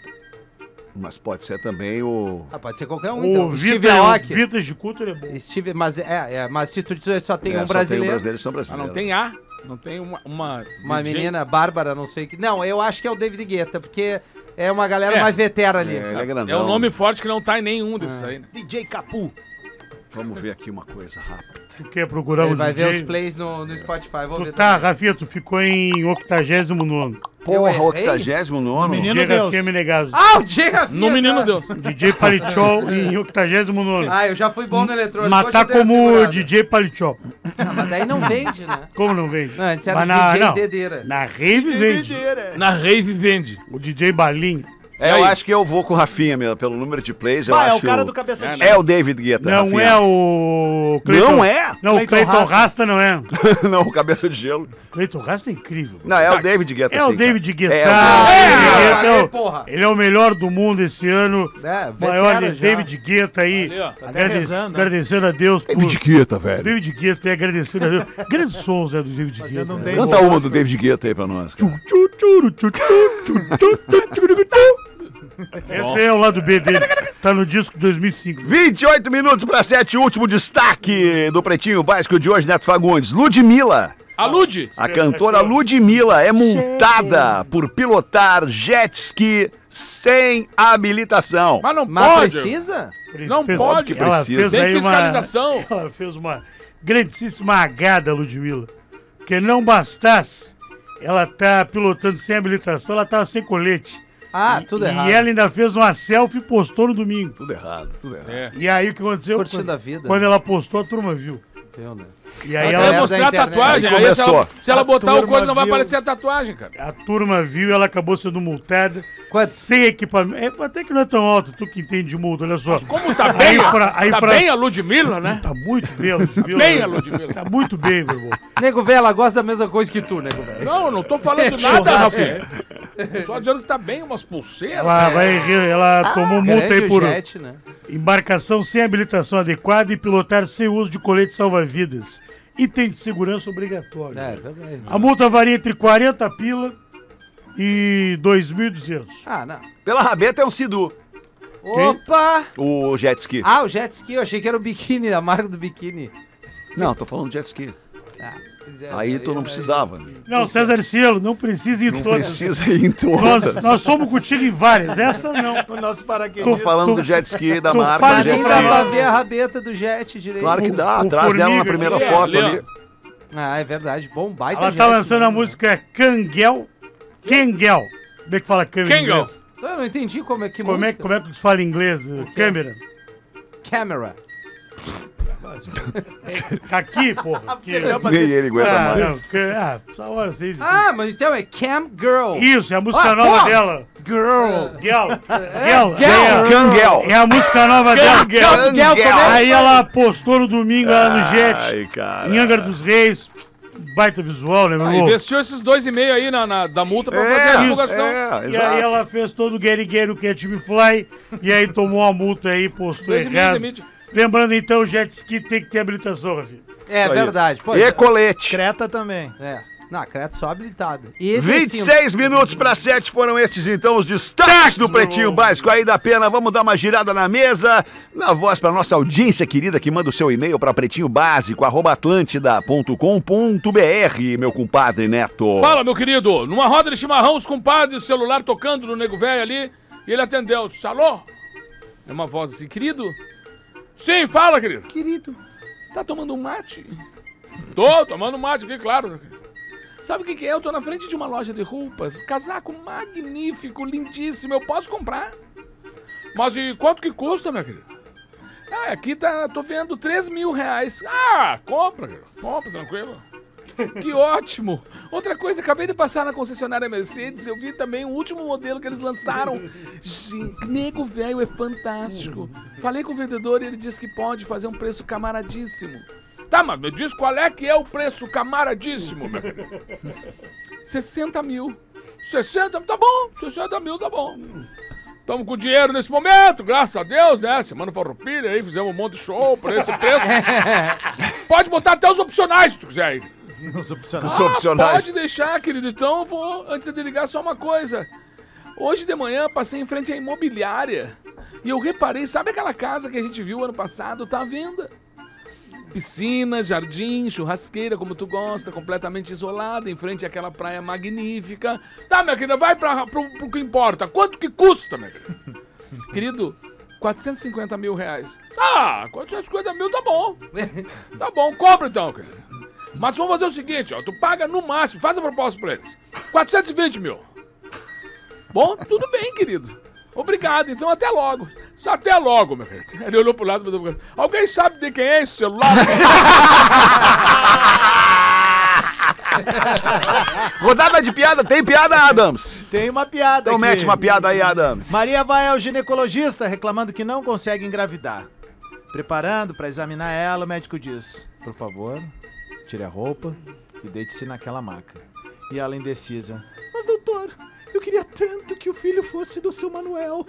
Mas pode ser também o... Ah, pode ser qualquer um, então. O Steve Vitor Aoki. Vitas de Cultura é bom. Steve, mas é, é, mas se tu dizer só tem É, um só brasileiro, Tem um brasileiro, são Ah, brasileiros. não tem A? Não tem uma... Uma, uma D J? menina, Bárbara, não sei o que. Não, eu acho que é o David Guetta, porque é uma galera É. mais vetera ali. É, ele é grandão. É um nome forte que não tá em nenhum desses Ah. aí, né? D J Capu. Vamos ver aqui uma coisa rápida. Tu quer procurar Ele o vai D J? ver os plays no, no Spotify, vou Tu ver tá, também. Rafinha, tu ficou em octagésimo nono. Porra, errei? octagésimo nono. Menino D J Deus. Rafinha Menegaso. Ah, o J. Rafinha, No Menino tá. Deus. D J Palichol em octagésimo nono. Ah, eu já fui bom no eletrônico. Mas hoje tá eu dei uma como segurada. D J Palichol. Ah, mas daí não vende, né? Como não vende? Não, antes era Mas na, D J não, Dedeira. na rave vende. Dedeira. Na Rave vende. O D J Balim. É, E eu aí? acho que eu vou com o Rafinha mesmo, pelo número de plays. Eu Ah, é acho o cara o- do cabeça de É o David Guetta. Não Rafinha. é o... Não é? Não, o Cleiton Cleiton Rasta. Rasta não é. Não, o cabeça de gelo. Cleiton Rasta é incrível. Não, é o David Guetta. É sim, o David cara. Guetta. É, o Ah, David David É, Guetta falei, é o- porra. Ele é o melhor do mundo esse ano. É, Maior vetera já. David Guetta aí. Ali, ó. Tá Agrade- até rezando, né? agradecendo a Deus por... David Guetta, velho. David Guetta e agradecendo a Deus. Grandes sons é do David Fazendo um Guetta. dance. Canta uma do David Guetta aí pra nós. cara. Tchu, tchu, tchu, tchu, tchu, tchu, tchu, tchu, tchu. Esse é o lado B dele. Tá no disco dois mil e cinco. vinte e oito minutos para sete, último destaque do Pretinho Básico de hoje, Neto Fagundes. Ludmilla, Alude. a cantora Ludmilla é multada por pilotar jet ski sem habilitação. Mas não Mas pode. precisa? Não Fez- pode. que Ela precisa. fez Tem aí uma- fiscalização. Ela fez uma grandíssima agada, Ludmilla. Porque não bastasse ela tá pilotando sem habilitação, ela tava sem colete. Ah, tudo e errado. ela ainda fez uma selfie e postou no domingo. Tudo errado, tudo errado. É. E aí o que aconteceu? Curtindo Quando, a vida. quando ela postou, a turma viu. Viu, né? E aí A Ela galera ia ela, mostrar a da internet. tatuagem. Aí Aí, se ela, começou. se ela A botar o turma coisa, não vai viu. aparecer a tatuagem, cara. a turma viu e ela acabou sendo multada. Quanto? Sem equipamento. É, até que não é tão alto, tu que entende de multa, olha só. Como tá bem, A infra- a tá infra- bem a Ludmilla, né? Tá muito bem, a Ludmilla. Bem a Ludmilla. Tá muito bem, meu irmão. Nego velho, ela gosta da mesma coisa que tu, nego velho. Não, eu não tô falando nada, Rafinha. Só dizendo que tá bem, umas pulseiras. Ela, vai, re- ela tomou multa Grande aí por o jet, né? embarcação sem habilitação adequada e pilotar sem uso de colete salva-vidas. Item de segurança obrigatório. É, verdade. A multa varia entre quarenta pila e dois mil e duzentos. Ah, não. Pela rabeta é um Sidu, Opa! o jet ski. Ah, o jet ski, eu achei que era o biquíni, a marca do biquíni. Não, tô falando de jet ski. Ah, pois é, Aí tu não precisava. Não, César Cielo, não precisa ir Não todas. precisa ir em Nós, todas. nós somos contigo em várias, essa não. O nosso Tô paraquedista. falando tu- do jet ski, da tu marca faz do Mas jet nem isso dá ski. pra pra ver a rabeta do jet direito. Claro que dá, O atrás dela na Formiga, primeira ali, foto ali, ó. ali. Ah, é verdade. Bom, baita Ela jet, tá lançando né? a música Kangel. Kangel. Como é que fala câmera em Kangel. inglês? Então, eu não entendi como é que Como é, música. como é que se fala em inglês? Câmera. Camera. Aqui, porra. Aqui. Perdeu pra Nem vocês. ele aguenta Ah, mais. não, ca- ah, essa hora vocês... Ah, mas então é Cam Girl. Isso, é a música Ah, nova porra! dela. Girl. Girl. Girl. Girl. É, Kangel. é a música nova dela. Kangel, como é? Aí ela postou no domingo lá no Jet, Ai, cara. em Angra dos Reis. Baita visual, né, meu Ah, irmão? investiu esses dois e meio aí na, na- da multa pra É, fazer a isso, divulgação. é, E aí exato. ela fez todo o Gary Gary, o Cat Me Fly, e aí tomou a multa aí, postou Dois e meio errado. de mídia. Lembrando então, o jet ski tem que ter habilitação, Rafinha. É Aí. verdade. Pô, E colete. Creta também. É. Não, Creto só habilitado. E vinte e seis minutos para sete foram estes então os destaques do Pretinho Básico aí da Pena. Vamos dar uma girada na mesa, na voz para nossa audiência querida que manda o seu e-mail para pretinhobásico arroba atlântida ponto com ponto br, meu compadre Neto. Fala, meu querido. Numa roda de chimarrão, os compadres, o celular tocando no nego velho ali, e ele atendeu. Disse, alô? É uma voz assim, querido? Sim, fala, querido. Querido. Tá tomando um mate? Tô tomando mate aqui, claro. Sabe o que que é? Eu tô na frente de uma loja de roupas, casaco magnífico, lindíssimo, eu posso comprar? Mas e quanto que custa, minha querida? Ah, aqui tá, tô vendo três mil reais. Ah, compra, cara. Compra, tranquilo. Que ótimo! Outra coisa, acabei de passar na concessionária Mercedes, eu vi também o último modelo que eles lançaram. Gente, nego velho é fantástico. Falei com o vendedor e ele disse que pode fazer um preço camaradíssimo. Tá, mas me diz qual é que é o preço camaradíssimo, meu querido. sessenta mil. sessenta, tá bom, sessenta mil tá bom. Tamo com dinheiro nesse momento, graças a Deus, né? Semana Farroupilha aí, fizemos um monte de show por esse preço. Pode botar até os opcionais se tu quiser aí. Os opcionais. Os opcionais. Pode deixar, querido. Então eu vou, antes de ligar, só uma coisa. Hoje de manhã passei em frente à imobiliária e eu reparei, sabe aquela casa que a gente viu ano passado? Tá à venda. Piscina, jardim, churrasqueira, como tu gosta, completamente isolada, em frente àquela praia magnífica. Tá, minha querida, vai pra, pro, pro que importa. Quanto que custa, minha querida? Querido, quatrocentos e cinquenta mil reais. Ah, quatrocentos e cinquenta mil tá bom. Tá bom, compra então, querido. Mas vamos fazer o seguinte, ó, tu paga no máximo, faz a proposta pra eles. quatrocentos e vinte mil. Bom, tudo bem, querido. Obrigado, então até logo. Até logo, meu querido. Ele olhou pro lado e falou, alguém sabe de quem é esse celular? Rodada de piada, tem piada, Adams? Tem uma piada Então aqui. mete uma piada aí, Adams. Maria vai ao ginecologista reclamando que não consegue engravidar. Preparando para examinar ela, o médico diz: por favor, tire a roupa e deite-se naquela maca. E ela indecisa: mas doutor, eu queria tanto que o filho fosse do seu Manuel.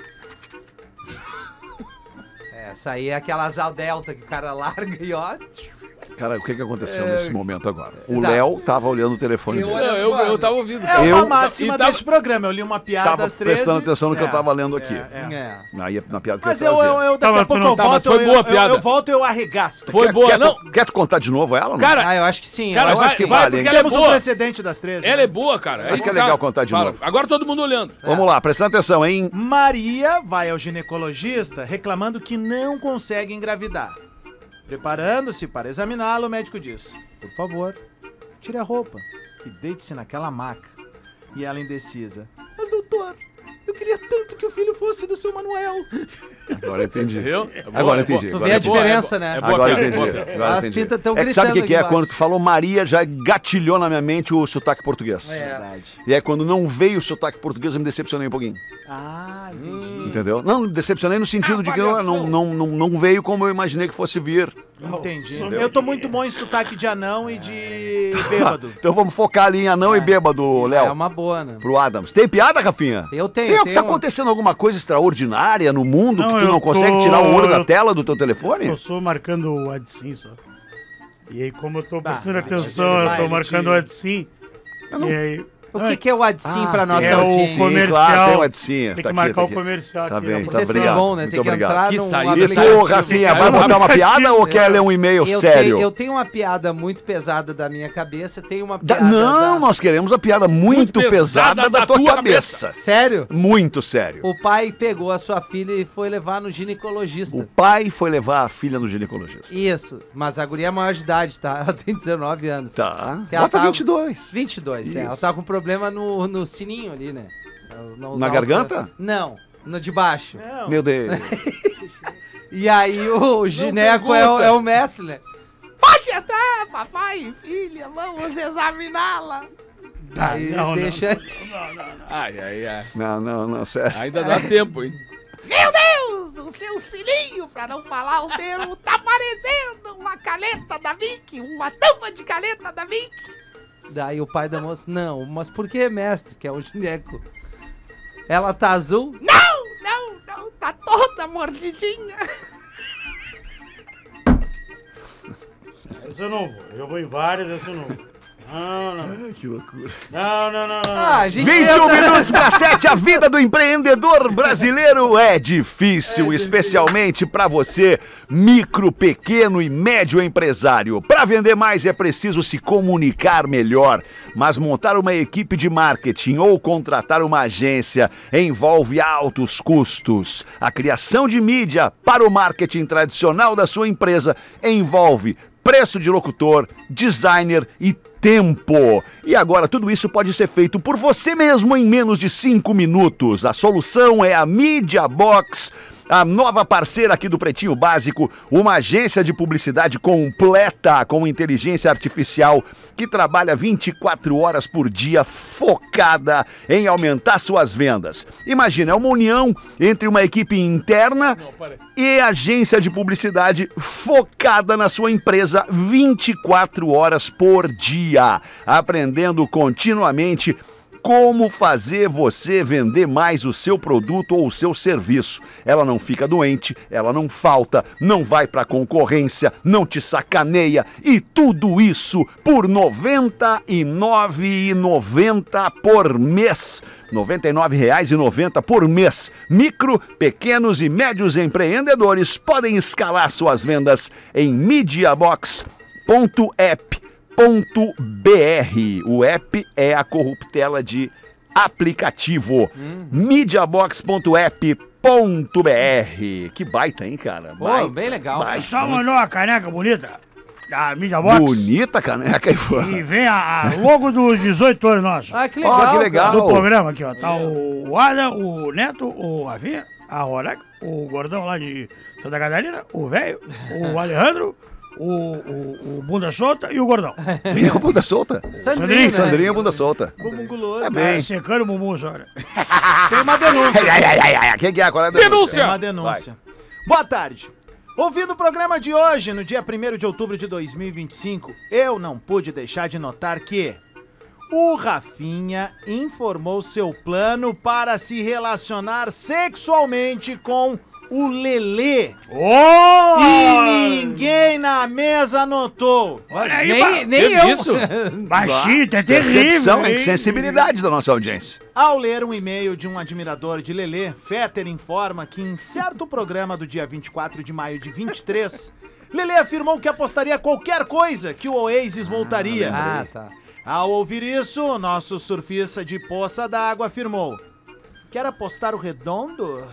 Essa aí é aquela asa delta que o cara larga e ó. Cara, o que que aconteceu nesse momento agora? O Tá. Léo tava olhando o telefone Eu dele. Não, eu, eu tava ouvindo. É Eu- uma máxima e tava- deste programa. Eu li uma piada Tava às treze. prestando atenção no que É, eu tava lendo aqui. é, é. É. Aí, na piada que Mas eu eu, ia eu, fazer. eu daqui Tá, a mas tu pouco não eu tá, mas volto, foi eu, boa a eu- piada. eu volto e eu arregasto. Foi Quer- boa, quer, não? tu, quer tu contar de novo ela? ou não? Cara, Ah, eu acho que sim. Cara, eu acho vai, que sim. vai, vale, porque hein? ela é Temos um boa. precedente das treze. Ela é boa, cara. Acho Aí que é tá. legal contar de Fala. novo. Agora todo mundo olhando. Vamos lá, prestando atenção, hein? Maria vai ao ginecologista reclamando que não consegue engravidar. Preparando-se para examiná-lo, o médico diz: por favor, tire a roupa e deite-se naquela maca. E ela indecisa: mas doutor, eu queria tanto que o filho fosse do seu Manuel. Agora eu entendi. Viu? É boa, Agora é entendi. boa. Tu Agora vê a é boa. diferença, é né? É boa Agora piada, entendi. boa piada. Agora As entendi. pintas tão É que sabe o que, gritando que é? aqui Quando tu falou Maria, já gatilhou na minha mente o sotaque português. É. Verdade. E aí quando não veio o sotaque português, eu me decepcionei um pouquinho. Ah, entendi. Entendeu? Não, me decepcionei no sentido de que não, não, não, não, não veio como eu imaginei que fosse vir. Entendi. Eu tô muito bom em sotaque de anão e de bêbado. Então vamos focar ali em anão e bêbado, Léo. É uma boa, né? Pro Adams. Tem piada, Rafinha? Eu tenho, Tem, tenho tá uma. acontecendo alguma coisa extraordinária no mundo Não, que tu eu não consegue tô- tirar o olho da eu- tela do teu telefone? Eu sou marcando o AdSim só. E aí, como eu tô prestando Ah, atenção, ele eu vai, tô ele marcando te- o AdSim. Eu não- E aí, O que, que é o Adsim Ah, pra nossa é o audiência? comercial. Claro, tem o Adcinha. Tem tá que aqui, marcar tá o aqui. comercial Tá aqui. bem, ó. tá Vocês obrigado. são bom, né? Muito Tem que obrigado. entrar Que num saída. Isso, aplicativo. Rafinha, vai Cara, botar uma piada ou quer ler um e-mail Eu sério? tenho, eu tenho uma piada muito pesada da minha cabeça, tenho uma Da- piada não, da... nós queremos a piada muito, Muito pesada, pesada da, da tua, tua cabeça. Sério? Muito sério. O pai pegou a sua filha e foi levar no O ginecologista. pai foi levar a filha no ginecologista. Isso, mas a guria é maior de idade, tá? Ela tem dezenove anos. Tá. Que ela Bota tá- vinte e dois. vinte e dois, é. Isso. Ela tá com problema no, no sininho ali, né? Ela não Na usa garganta? alta- Não, no de baixo. Não. Meu Deus. E aí o gineco é o, é o mestre, né? Pode entrar, papai e filha, vamos examiná-la. Aí não, não. deixa... Ai, ai, ai. Não, não, não, sério. Ainda dá tempo, hein? Meu Deus, o seu sininho, pra não falar o termo, tá parecendo uma caneta da Vic, uma tampa de caneta da Vic. Daí o pai da moça, não, mas por que, mestre, que é o gineco? Ela tá azul? Não, não, não, tá toda mordidinha. Esse eu não vou. Eu vou em várias, esse eu não vou. Não, não. Ai, que loucura. Não, não, não, não. Ah, a gente vinte e um tenta- minutos para sete. A vida do empreendedor brasileiro é difícil, especialmente para você, micro, pequeno e médio empresário. Para vender mais é preciso se comunicar melhor, mas montar uma equipe de marketing ou contratar uma agência envolve altos custos. A criação de mídia para o marketing tradicional da sua empresa envolve preço de locutor, designer e tempo. E agora tudo isso pode ser feito por você mesmo em menos de cinco minutos. A solução é a Media Box, a nova parceira aqui do Pretinho Básico, uma agência de publicidade completa com inteligência artificial que trabalha vinte e quatro horas por dia focada em aumentar suas vendas. Imagina, é uma união entre uma equipe interna Não, para aí. e agência de publicidade focada na sua empresa vinte e quatro horas por dia, aprendendo continuamente como fazer você vender mais o seu produto ou o seu serviço. Ela não fica doente, ela não falta, não vai para concorrência, não te sacaneia e tudo isso por noventa e nove reais e noventa centavos por mês. noventa e nove reais e noventa centavos por mês. Micro, pequenos e médios empreendedores podem escalar suas vendas em mediabox ponto app. Ponto .br. O app é a corruptela de aplicativo. Hum. mediabox ponto app ponto br. Que baita, hein, cara? Pô, Baita, bem legal. baita. Só mandou uma caneca bonita da Media Box. Bonita caneca aí fora. E vem a, a logo dos dezoito anos nossos. Ah, que legal. Ó, que legal. Do programa aqui, ó. Tá o Adam, o Neto, o Rafinha, a Roraca, o Gordão lá de Santa Catarina, o Velho, o Alejandro, o, o, o Bunda Solta e o Gordão. Tem a bunda solta. Sandrinho, né? Sandrinha, bunda solta. Bumbum guloso. É Tá bem. secando o bumbum só, né? Tem uma denúncia. Ai, ai, ai, ai. Quem que é? Qual é a Tem Denúncia! uma denúncia. Boa tarde. Ouvindo o programa de hoje, no dia primeiro de outubro de dois mil e vinte e cinco, eu não pude deixar de notar que o Rafinha informou seu plano para se relacionar sexualmente com o Lelê. Oh! E ninguém na mesa notou. Olha aí, Nem, ba- nem Teve eu. isso? baixinho, é terrível. Percepção, hein? hein? Sensibilidade da nossa audiência. Ao ler um e-mail de um admirador de Lelê, Fetter informa que em certo programa do dia vinte e quatro de maio de vinte e três, Lelê afirmou que apostaria qualquer coisa que o Oasis voltaria. Ah, tá. Ao ouvir isso, o nosso surfista de poça d'água afirmou: quer apostar o redondo?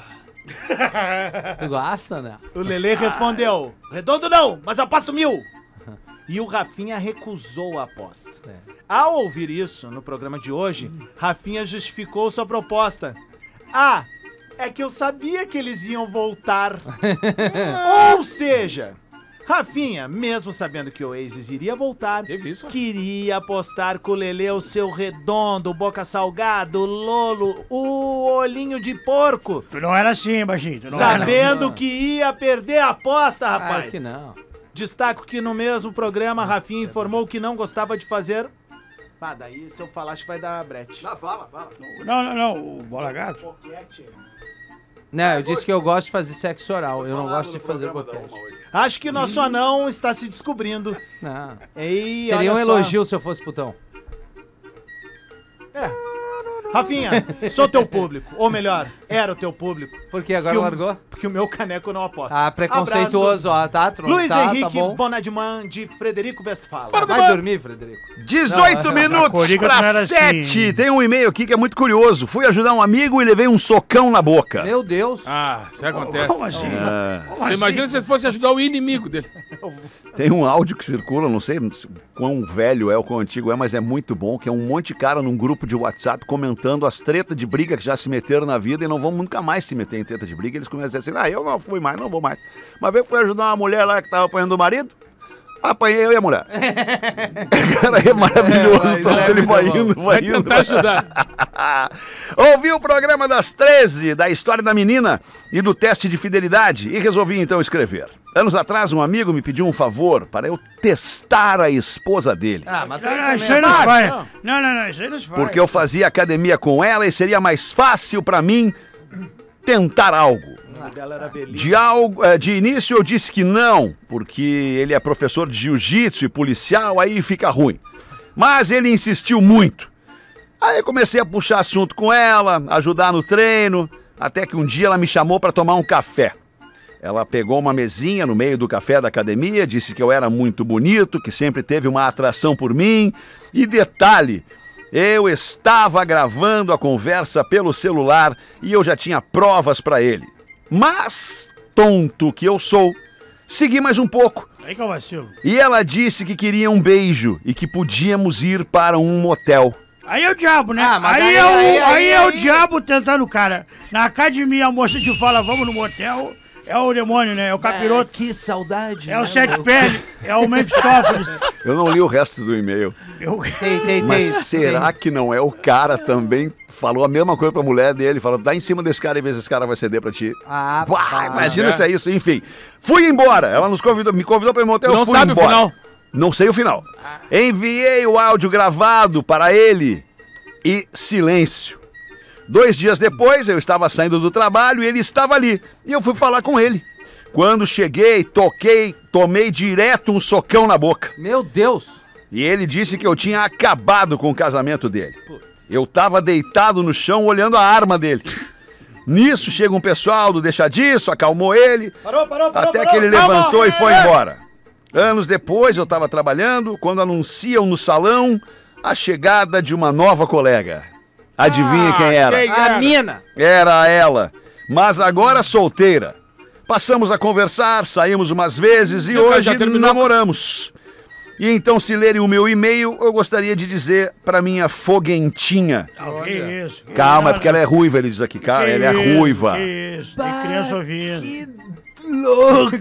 Tu gosta, né? O Lelê respondeu: redondo não, mas eu aposto mil. E o Rafinha recusou a aposta. É. Ao ouvir isso, no programa de hoje, Rafinha justificou sua proposta. Ah, é que eu sabia que eles iam voltar. Ou seja, Rafinha, mesmo sabendo que o Oasis iria voltar, Teve isso? queria apostar com o Lelê o seu redondo, boca salgado, Lolo, o olhinho de porco, Tu não era assim, baixinho. Tu não era. sabendo não. que ia perder a aposta, Ah, rapaz. que não. Destaco que no mesmo programa, Rafinha informou que não gostava de fazer... Ah, daí se eu falar acho que vai dar brete. fala, fala. Não, não, não. O Bola Gato. Boquete. Não, eu disse que eu gosto de fazer sexo oral. Eu não gosto de fazer boquete. Acho que nosso anão está se descobrindo. Não. E Seria um olha só. elogio se eu fosse putão. É, Rafinha, sou teu público. Ou melhor, era o teu público. Por quê? Agora Que o- largou? Porque o meu caneco não aposta. Ah, preconceituoso, ó, tá? Tron, Luiz tá, Henrique tá bom. Bonadman de Frederico Westphal. Vai dormir, Frederico. dezoito Não, minutos Coriga pra não era sete. assim. Tem um e-mail aqui que é muito curioso. Fui ajudar um amigo e levei um socão na boca. Meu Deus. Ah, isso acontece. Como assim? Como assim? Imagina se você fosse ajudar o inimigo dele. Tem um áudio que circula, não sei quão velho é ou quão antigo é, mas é muito bom, que é um monte de cara num grupo de WhatsApp comentando as tretas de briga que já se meteram na vida e não vão nunca mais se meter em treta de briga. Eles começam a dizer assim, ah, eu não fui mais, não vou mais. Uma vez fui ajudar uma mulher lá que tava apanhando o marido, apanhei eu e a mulher. Cara, é maravilhoso. É, mas Então, é se ele vai muito bom. indo, vai Vai indo. tentar ajudar. Ouvi o programa das treze, da história da menina e do teste de fidelidade e resolvi então escrever. Anos atrás, um amigo me pediu um favor para eu testar a esposa dele. Ah, mas Não, tem não, isso também. aí não se Ah, faz. não. Não, não, não, isso aí não se faz. Porque eu fazia academia com ela e seria mais fácil para mim tentar algo. O nome dela era Belinha. De, algo, eh, de início eu disse que não, porque ele é professor de jiu-jitsu e policial, aí fica ruim. Mas ele insistiu muito. Aí eu comecei a puxar assunto com ela, ajudar no treino, até que um dia ela me chamou para tomar um café. Ela pegou uma mesinha no meio do café da academia, disse que eu era muito bonito, que sempre teve uma atração por mim. E detalhe, eu estava gravando a conversa pelo celular e eu já tinha provas para ele. Mas, tonto que eu sou, segui mais um pouco. Aí que é o vacilo. E ela disse que queria um beijo e que podíamos ir para um motel. Aí é o diabo, né? Ah, mas aí, daí- é o, aí- aí, aí- é o aí- diabo tentando o cara. Na academia a moça te fala, vamos no motel. É o demônio, né? É o capiroto. Que saudade. É o né, sete louco? pele. É o Mephistófeles. Eu não li o resto do e-mail. Eu... Tem, tem, Mas tem. será que não é o cara também falou a mesma coisa pra mulher dele? Falou, dá em cima desse cara e vê se esse cara vai ceder pra ti. Ah, Uá, pá. imagina é. se é isso. Enfim, fui embora. Ela nos convidou, me convidou para ir no motel. Tu não eu fui sabe o embora. final? Não sei o final. Enviei o áudio gravado para ele e silêncio. Dois dias depois, eu estava saindo do trabalho e ele estava ali. E eu fui falar com ele. Quando cheguei, toquei, tomei direto um socão na boca. Meu Deus. E ele disse que eu tinha acabado com o casamento dele. Eu tava deitado no chão olhando a arma dele. Nisso chega um pessoal do deixa disso, acalmou ele, Parou, parou, parou, até parou. que ele Vamos. levantou e foi embora. Anos depois eu tava trabalhando, quando anunciam no salão a chegada de uma nova colega. Adivinha Ah, quem era? quem? A mina. Era ela, mas agora solteira. Passamos a conversar, saímos umas vezes e Já- hoje já terminou? namoramos. E então, se lerem o meu e-mail, eu gostaria de dizer pra minha foguentinha. Ah, que isso? que Calma, é isso? porque ela é ruiva, ele diz aqui. Cara, Que ela é isso, ruiva. Que isso, tem criança ouvindo. Que louco.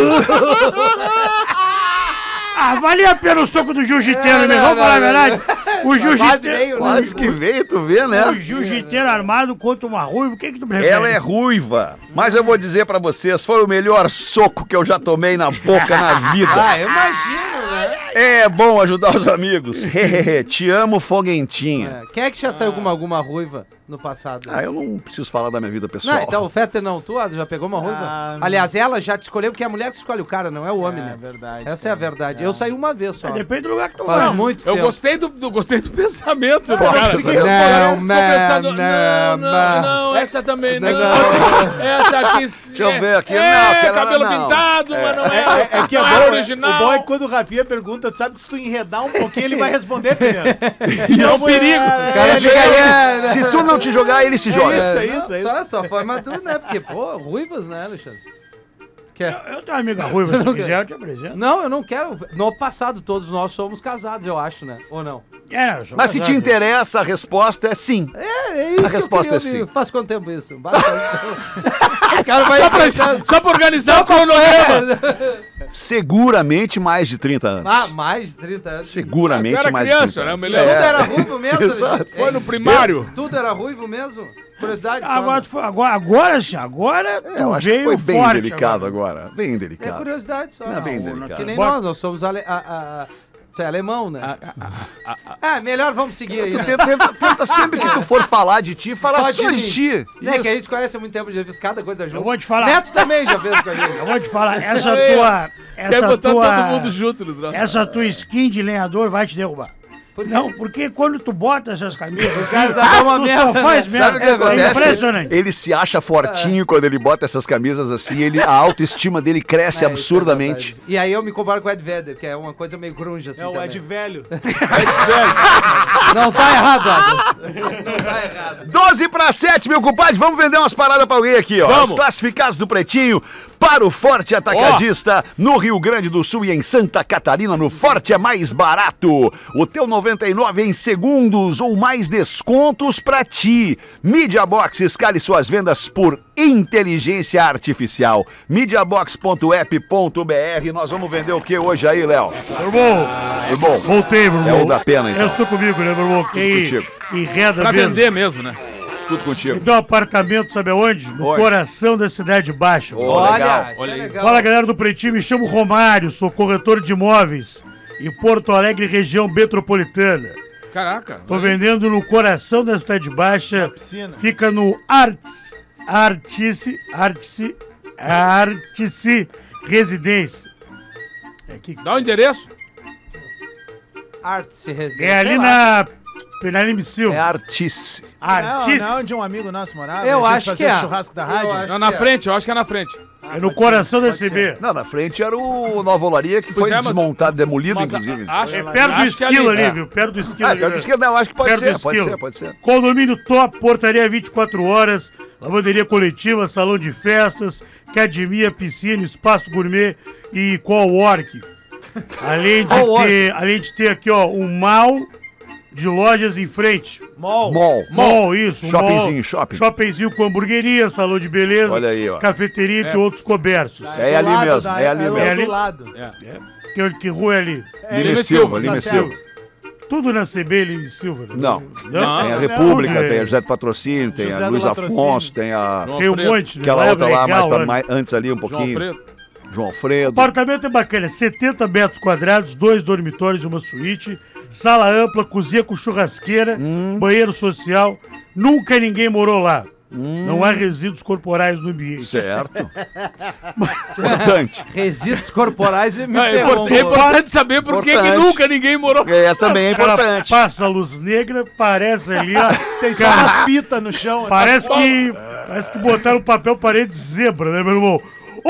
Ah, valia a pena o soco do jiu-jiteiro, É, né? não, Vamos não, falar a não, verdade? O Quase jiu-jiteiro... veio, né? Quase que veio, tu vê, O né? jiu-jiteiro armado contra uma ruiva, o que que tu prefere? Ela é ruiva. Mas eu vou dizer pra vocês, foi o melhor soco que eu já tomei na boca na vida. Ah, eu imagino, né? É bom ajudar os amigos. Te amo, foguentinha. É. Quem é que já saiu com uma, alguma ruiva no passado? Ah, eu não preciso falar da minha vida pessoal. Não, então o Fetter não, tu ah, já pegou uma ruiva? Ah, Aliás, ela já te escolheu, porque é a mulher que escolhe o cara, não é o homem, É né? verdade, Essa é a cara. verdade. É. Eu saí uma vez só. Depende do lugar que tu Faz vai. muito Eu tempo. gostei do, do- gostei do pensamento do Pô, cara. consegui Ficou Não, não, pensando, não, não, não, não. não, essa também não. Não. Essa aqui. Deixa eu ver aqui. É, Não, aquela cabelo não. pintado, mas não é, É, é que é não bom, é é- original. o bom é que quando o Rafinha pergunta, tu sabe que se tu enredar um pouquinho, ele vai responder primeiro. Isso é um perigo. É, O cara é, chega aí, é, é, Se tu não te jogar, ele se joga. isso, Não, é isso, é isso. Só, só foi maduro, né? Porque, pô, ruivas, né, Alexandre? Quer? Eu tenho uma amiga ruiva, se tu quiser, eu te apresento. Não, eu não quero. No passado, todos nós somos casados, eu acho, né? Ou não? É, não, eu sou Mas se te casado. interessa, a resposta é sim. É, é isso A que resposta eu é queria ouvir. sim. Faz quanto tempo isso? Bastante. O cara vai Só pra, só pra organizar o cronograma. Seguramente mais de trinta anos. Ah, mais de trinta anos. Seguramente Eu era mais criança, de trinta né? Eu anos. me Tudo lembro. era ruivo mesmo? Exato. Alexandre? Foi no Hein? primário. Tudo era ruivo mesmo? Curiosidade só, Agora, né? tu foi- agora, agora sim, agora É, tu eu acho que veio foi bem forte delicado agora. Bem É delicado. curiosidade só. Não, é bem Não, delicado. Que nem Bora. nós, nós somos ale... a, a, a... Tu é alemão, né? Ah, melhor vamos seguir aí. Tu né? tenta, tenta- tenta sempre que tu for falar de ti, falar Só só de de mim. ti. Né, que a Isso. gente conhece há muito tempo, já fez cada coisa junto. Eu vou te falar. Neto também já fez com a gente. Eu vou te falar, essa Aí, tua... Quer Essa botar tua, todo mundo junto no troço. Essa tua skin de lenhador vai te derrubar. Por Não, porque quando tu bota essas camisas, cara dá uma tu merda, só faz né? merda. Sabe o que É acontece? impressionante. Ele se acha fortinho quando ele bota essas camisas assim, ele, a autoestima dele cresce É, absurdamente. isso é verdade. E aí eu me comparo com o Ed Vedder, que é uma coisa meio grunge assim É o também. Ed velho. Não tá errado, Adams. Não tá errado. doze para sete, meu compadre, vamos vender umas paradas pra alguém aqui, ó. Vamos. Os classificados do Pretinho para o Forte Atacadista no Rio Grande do Sul e em Santa Catarina. No Forte é mais barato. O teu noventa e nove em segundos ou mais descontos pra ti. Media Box, escale suas vendas por inteligência artificial. mediabox ponto app ponto b r. Nós vamos vender o que hoje aí, Léo? Meu irmão, Tudo bom? voltei, meu É irmão. o da pena, então. É só comigo, né, meu irmão? Quem contigo. enreda Pra mesmo. vender mesmo, né? Tudo contigo. Me deu um apartamento, sabe aonde? No Onde? coração da Cidade Baixa. Ô, Olha, legal. isso Olha é aí. legal. Fala, galera do Pretinho, me chamo Romário, sou corretor de imóveis em Porto Alegre, região metropolitana. Caraca. Tô vendendo no coração da Cidade Baixa. piscina. Fica no Arts, Artice, Artice, Artice Residência. É aqui. Dá o endereço. Arte residência. É ali na Penalime Silva. É artice. Não, Artice. não, onde um amigo nosso morava. Eu a gente acho fazia que é. churrasco da Eu rádio. acho. Não, na que é. frente, eu acho que é na frente. É no coração da pode C B. ser. Não, na frente era o Nova Olaria, que Pois foi é, mas- desmontado, demolido, Mas a- inclusive. acho, É perto do acho que esquilo ali, é. viu? Perto do esquilo Ah, ali. pior que né? esquerda, não, acho que pode Perto ser, do pode esquilo. ser, pode ser. Condomínio top, portaria vinte e quatro horas, lavanderia coletiva, salão de festas, academia, piscina, espaço gourmet e cowork. Além de, Cowork. ter, além de ter aqui, ó, um mall de lojas em frente. Mol. Mall. Mall, isso. um Shoppingzinho, mall. shopping. Shoppingzinho com hamburgueria, salão de beleza, Olha aí, ó. cafeteria e É. tem outros cobertos. É Do ali lado mesmo, da- é ali o mesmo. É ali. do lado. É. Que, que rua é ali? É, Lima Lima e Silva, Silva, Lima e tá Silva. certo. Tudo na C B, Lima e Silva. né? Não. Não. Tem a não, República, não. tem a José do Patrocínio, tem José a do Luiz Patrocínio. Afonso, tem a... João Tem um Alfredo. monte, né? Aquela Lá é outra lá, mais, legal, pra, né? mais antes ali um João pouquinho. Alfredo. João O Alfredo. apartamento é bacana, setenta metros quadrados, dois dormitórios e uma suíte, sala ampla, cozinha com churrasqueira, Hum. banheiro social. Nunca ninguém morou lá. Não há resíduos corporais no ambiente. Certo. Importante. Resíduos corporais e me Não, é, pegou. import- é importante saber por que que Importante. nunca ninguém morou. É, também é O cara importante. passa a luz negra, parece ali, ó. Tem só cara, umas fitas no chão. assim. parece que, parece que botaram papel parede de zebra, né, meu irmão?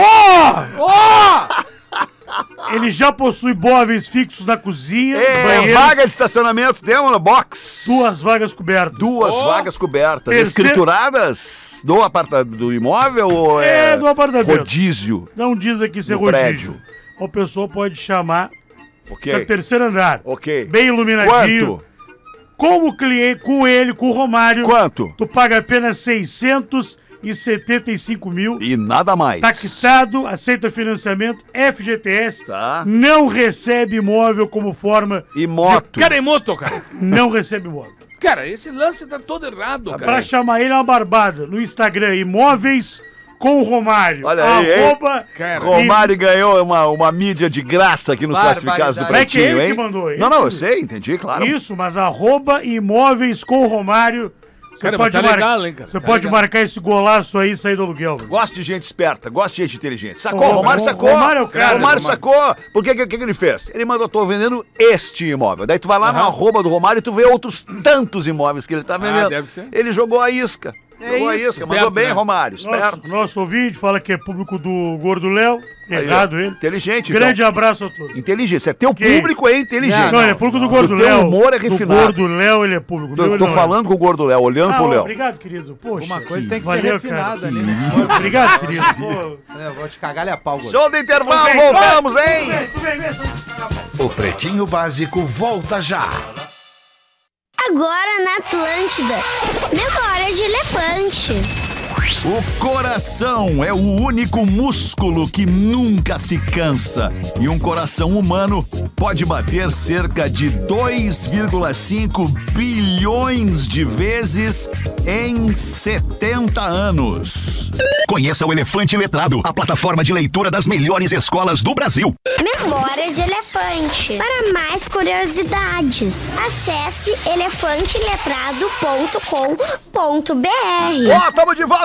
Ó! Ó! Ele já possui móveis fixos na cozinha, É, banheiros, vaga de estacionamento, temos no box. duas vagas cobertas. Duas Oh. vagas cobertas. Terceiro- Escrituradas do apartamento do imóvel ou é, É, do apartamento. rodízio? Não diz aqui se é No rodízio. prédio. A pessoa pode chamar Ok. para terceiro andar. Ok. Bem iluminadinho. Quanto? Como cliente, com ele, com o Romário, Quanto? tu paga apenas seiscentos e setenta e cinco mil. E nada mais. Tá quitado, aceita financiamento, F G T S, Tá. não recebe imóvel como forma, E moto. Cara, é moto, cara. não recebe imóvel. Cara, esse lance tá todo errado, Pra cara. chamar ele é uma barbada. No Instagram, imóveis com o Romário. Olha aí, hein? Arroba Romário ganhou uma, uma mídia de graça aqui nos Barbaridade. classificados do Não é que Pretinho, ele hein? que mandou, ele Não, não, que- eu sei, entendi, claro. Isso, mas arroba imóveis com o Romário. Você Cara, mas pode, tá mar- legal, hein, cara? você Tá pode legal. marcar esse golaço aí e sair do aluguel. meu. Gosto de gente esperta, gosto de gente inteligente. Sacou? Ô, Romário Ro- sacou. Romário é o cara, Romário Romário. sacou. Por que, que que ele fez? Ele mandou, tô vendendo este imóvel. Daí tu vai lá no Aham. arroba do Romário e tu vê outros tantos imóveis que ele tá vendendo. deve ser. Ele jogou a isca. É jogou a isso. isca. Mandou Esperto, bem, né? Romário. Nosso, Esperto. nosso ouvinte fala que é público do Gordo Léo. Aí, ó. Errado ele. Inteligente, Grande então. abraço a todos. Inteligência. Teu Quem? público é inteligente. Não, ele é público do Gordo O teu Léo. humor é Do refinado. Gordo Léo, ele é público. Eu Meu, tô ele não é. falando com o Gordo Léo, olhando Ah, pro ó, Léo. obrigado, querido. Poxa. Alguma coisa tem que valeu, ser refinada cara. ali nesse corpo. Obrigado, querido. Pô. Eu vou te cagar a pau, gordo. Show do intervalo, Tudo bem, voltamos, hein? Tudo bem, tudo bem. O Pretinho Básico volta já. Agora na Atlântida. Memória de elefante. O coração é o único músculo que nunca se cansa. E um coração humano pode bater cerca de dois vírgula cinco bilhões de vezes em setenta anos. Conheça o Elefante Letrado, a plataforma de leitura das melhores escolas do Brasil. Memória de elefante. Para mais curiosidades, acesse elefante letrado ponto com ponto b r. Ó, tamo de volta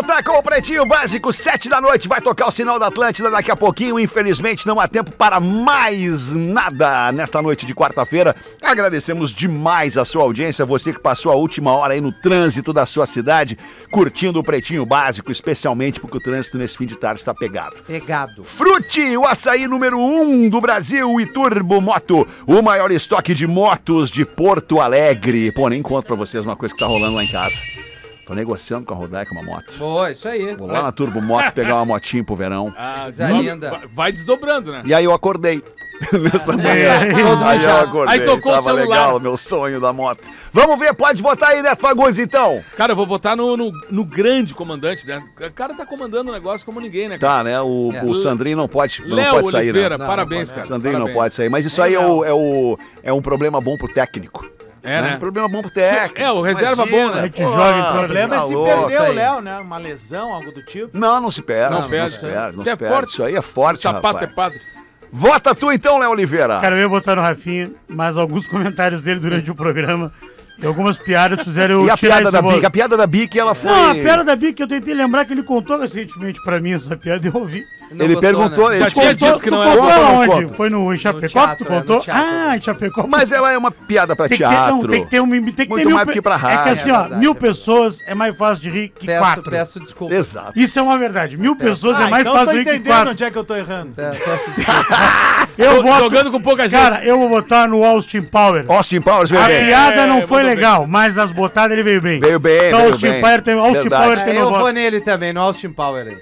volta com o Pretinho Básico, sete da noite, vai tocar o sinal da Atlântida daqui a pouquinho. Infelizmente não há tempo para mais nada nesta noite de quarta-feira. Agradecemos demais a sua audiência, você que passou a última hora aí no trânsito da sua cidade, curtindo o Pretinho Básico, especialmente porque o trânsito nesse fim de tarde está pegado. Pegado. Frute, o açaí número um do Brasil, e Turbo Moto, o maior estoque de motos de Porto Alegre. Pô, nem conto pra vocês uma coisa que tá rolando lá em casa. Tô negociando com a Rodaica uma moto. Boa, isso aí. Vou lá na Turbo Moto pegar uma motinha pro verão. Ah, Coisa vai- linda. Vai desdobrando, né? E aí eu acordei. Nessa manhã. todo Aí eu mijado. acordei. Aí tocou o Tava celular. legal, meu sonho da moto. Vamos ver, pode votar aí, Neto Fagundes, então. Cara, eu vou votar no, no, no grande comandante, né? O cara tá comandando o negócio como ninguém, né? cara? Tá, né? O, É. o Sandrinho não pode, não Léo pode sair, Oliveira, né? Não, parabéns, não cara. O Sandrinho não parabéns. pode sair. Mas isso aí é, o, é, o, é um problema bom pro técnico. É, né? né? Um problema bom pro técnico. É, o reserva Imagina. bom, A né? gente joga em O troca. problema é Tá se louco, perder isso o aí. Léo, né? Uma lesão, algo do tipo. Não, não se perde. Não Não, perde. se perde, não Isso se é perde. forte. Isso aí é forte, O sapato rapaz. é padre. Vota tu então, Léo Oliveira. Cara, eu ia votar no Rafinha, mas alguns comentários dele durante o programa e algumas piadas fizeram eu E a tirar piada esse da voto. Bic? A piada da Bic, ela foi... Não, a piada da Bic, eu tentei lembrar que ele contou recentemente pra mim essa piada e eu ouvi. Não Ele gostou, perguntou, né? ele Já te tinha contou- dito que tu não contou era. Conta ou não aonde? conta? Foi no Chapecó que teatro, tu é, no contou? teatro. Ah, em Chapecó. Mas ela é uma piada pra tem que ter, teatro. não, tem que ter um tem que ter Muito mil mais pe- do que pra É que rádio. assim, É ó, verdade, mil é verdade. pessoas é mais fácil de rir que Peço, quatro. peço desculpa. Exato. Isso é uma verdade. Mil pessoas Ah, é mais então fácil tô de rir que entendendo quatro. onde é que eu tô errando. Pe- Peço desculpa. Eu Tô voto, Jogando com pouca gente. cara, eu vou votar no Austin Power. Austin Powers, meu A bem. piada não É, foi mandou legal, mas as botadas ele veio bem. Veio bem, Então veio Austin bem. Power tem, Austin Verdade. Power tem É, meu eu vou voto. nele também, no Austin Power aí.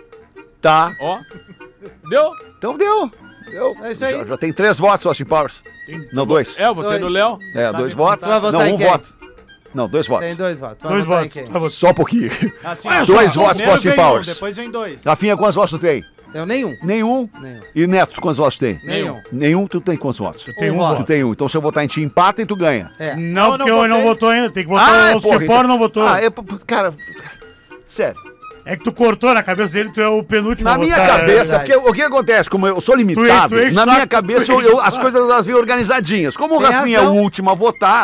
Tá. Ó. Deu? Então deu. Deu. É isso aí. Já, já tem três votos, Austin Powers. Não, dois. É, eu votei Dois. no Léo. É, Sabe dois contar. votos. Tu vai votar Não, em um quem? voto. Não, dois votos. Tem dois votos. Vai Dois votar em votos. quem? Tá votando. Só um pouquinho. Assim, Olha ó, só, dois votos primeiro pro Austin vem um, Powers. depois vem dois. Rafinha, quantos votos tu tem? Eu nenhum. Nenhum. Nenhum. E Neto, quantos votos tu tem? Nenhum. Nenhum, tu tem quantos votos? Tem Um um voto. Tu voto. tem um. Então se eu votar em ti, empata e tu ganha. É. Não, Não, porque não eu não votei. votou ainda. Tem que votar o Austin porra, Power não votou. Ah, é, cara, sério. É que tu cortou na cabeça dele, tu é o penúltimo Na a minha votar. cabeça, verdade. porque o que acontece? Como eu sou limitado, Tu é- tu é na chato, minha cabeça tu é eu- eu- as chato. coisas elas vêm organizadinhas. Como o Tem Rafinha é o razão. último a votar,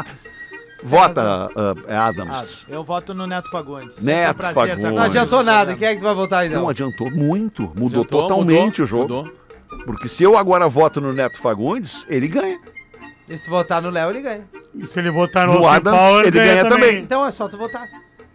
vota ah, Adams. Eu voto no Neto Fagundes. Neto Sempre um prazer estar Fagundes. com Não adiantou vocês. nada. Quem é que tu vai votar aí, Não então? adiantou muito, mudou Adiantou, totalmente mudou, o jogo. mudou. Porque se eu agora voto no Neto Fagundes, ele ganha. E se tu votar no Léo, ele ganha. E se ele votar no, No Austin Adams, Power, ele ganha também. Então é só tu votar.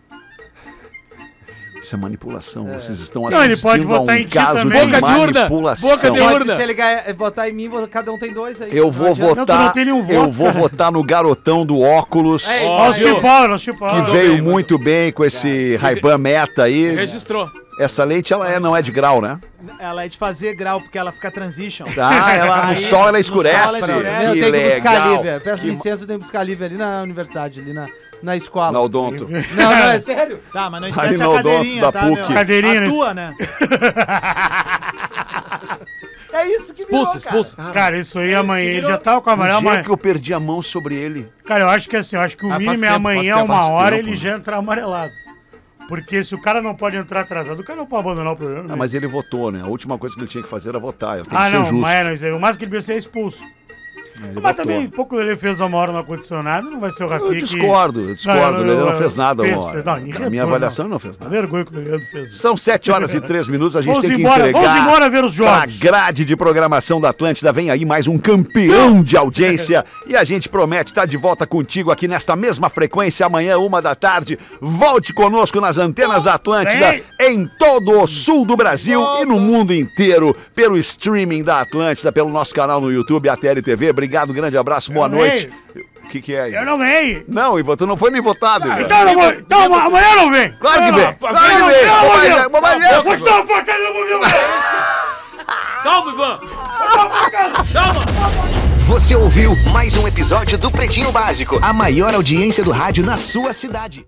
Isso é manipulação. Vocês estão Não, ele assistindo pode a votar um em ti caso também. de Boca de urna, manipulação. boca de Pode, urna. se ele ganhar, votar em mim, vo- cada um tem dois aí. Eu Não vou adianta. Não, tu não votar, tem nenhum voto, eu vou cara. votar no garotão do óculos, É, Ó, Austin viu? Power, Austin que Power. veio bem, muito bem com esse Ray-Ban Meta aí. Registrou. Essa leite ela é, não é de grau, né? Ela é de fazer grau, porque ela fica transition. Tá, ela no Aí, sol ela no escurece. sol ela Eu escurece. Que tenho que buscar legal. livre. Peço Que licença, eu tenho que buscar livre ali na universidade, ali na, na escola. Na Odonto. Não, não, é sério. Tá, mas não Ali esquece no a odonto cadeirinha, da tá, P U C. meu? Cadeirinha, né? A tua, né? É isso que Expulsa, virou, cara. expulsa. Cara, isso aí É, amanhã, esse ele virou- já tá com a Um amarela dia amanhã. que eu perdi a mão sobre ele. Cara, eu acho que assim, eu acho que o Ah, faz mínimo é tempo, amanhã, faz tempo, uma faz hora, tempo. ele já entrar amarelado. Porque se o cara não pode entrar atrasado, o cara não pode abandonar o programa. Ah, né? mas ele votou, né? A última coisa que ele tinha que fazer era votar. Eu tenho Ah, que ser não, justo. mas é, o mais que ele precisa é expulso. Ele Mas votou. também, pouco ele fez uma hora no ar-condicionado, não vai ser o Rafinha Eu que... discordo, eu discordo. Não, eu- ele não eu- fez nada fez, uma hora. fez, não, ninguém Na minha retorna, avaliação, ele não fez A nada. vergonha que o Leandro fez. São sete horas e três minutos, a gente Vamos tem que embora, entregar. vamos embora ver os Pra jogos. grade de programação da Atlântida vem aí mais um campeão de audiência e a gente promete estar de volta contigo aqui nesta mesma frequência amanhã, uma da tarde. Volte conosco nas antenas da Atlântida Vem. em todo o sul do Brasil e no mundo inteiro pelo streaming da Atlântida, pelo nosso canal no YouTube, a T L T V. Obrigado, grande abraço, boa Eu noite. ganhei. O que que é aí? Eu não ganhei. Não, Ivan, tu não foi nem votado, Ivan. Então, eu não vou, então ama- amanhã não vem. Claro que Amanhã vem. não. Claro que Eu não- vem. eu não vou Mamãe, ver. mamãe, Eu essa. vou te dar uma facada, eu não vou ver mais. Calma, Ivan. Calma. Você ouviu mais um episódio do Pretinho Básico, a maior audiência do rádio na sua cidade.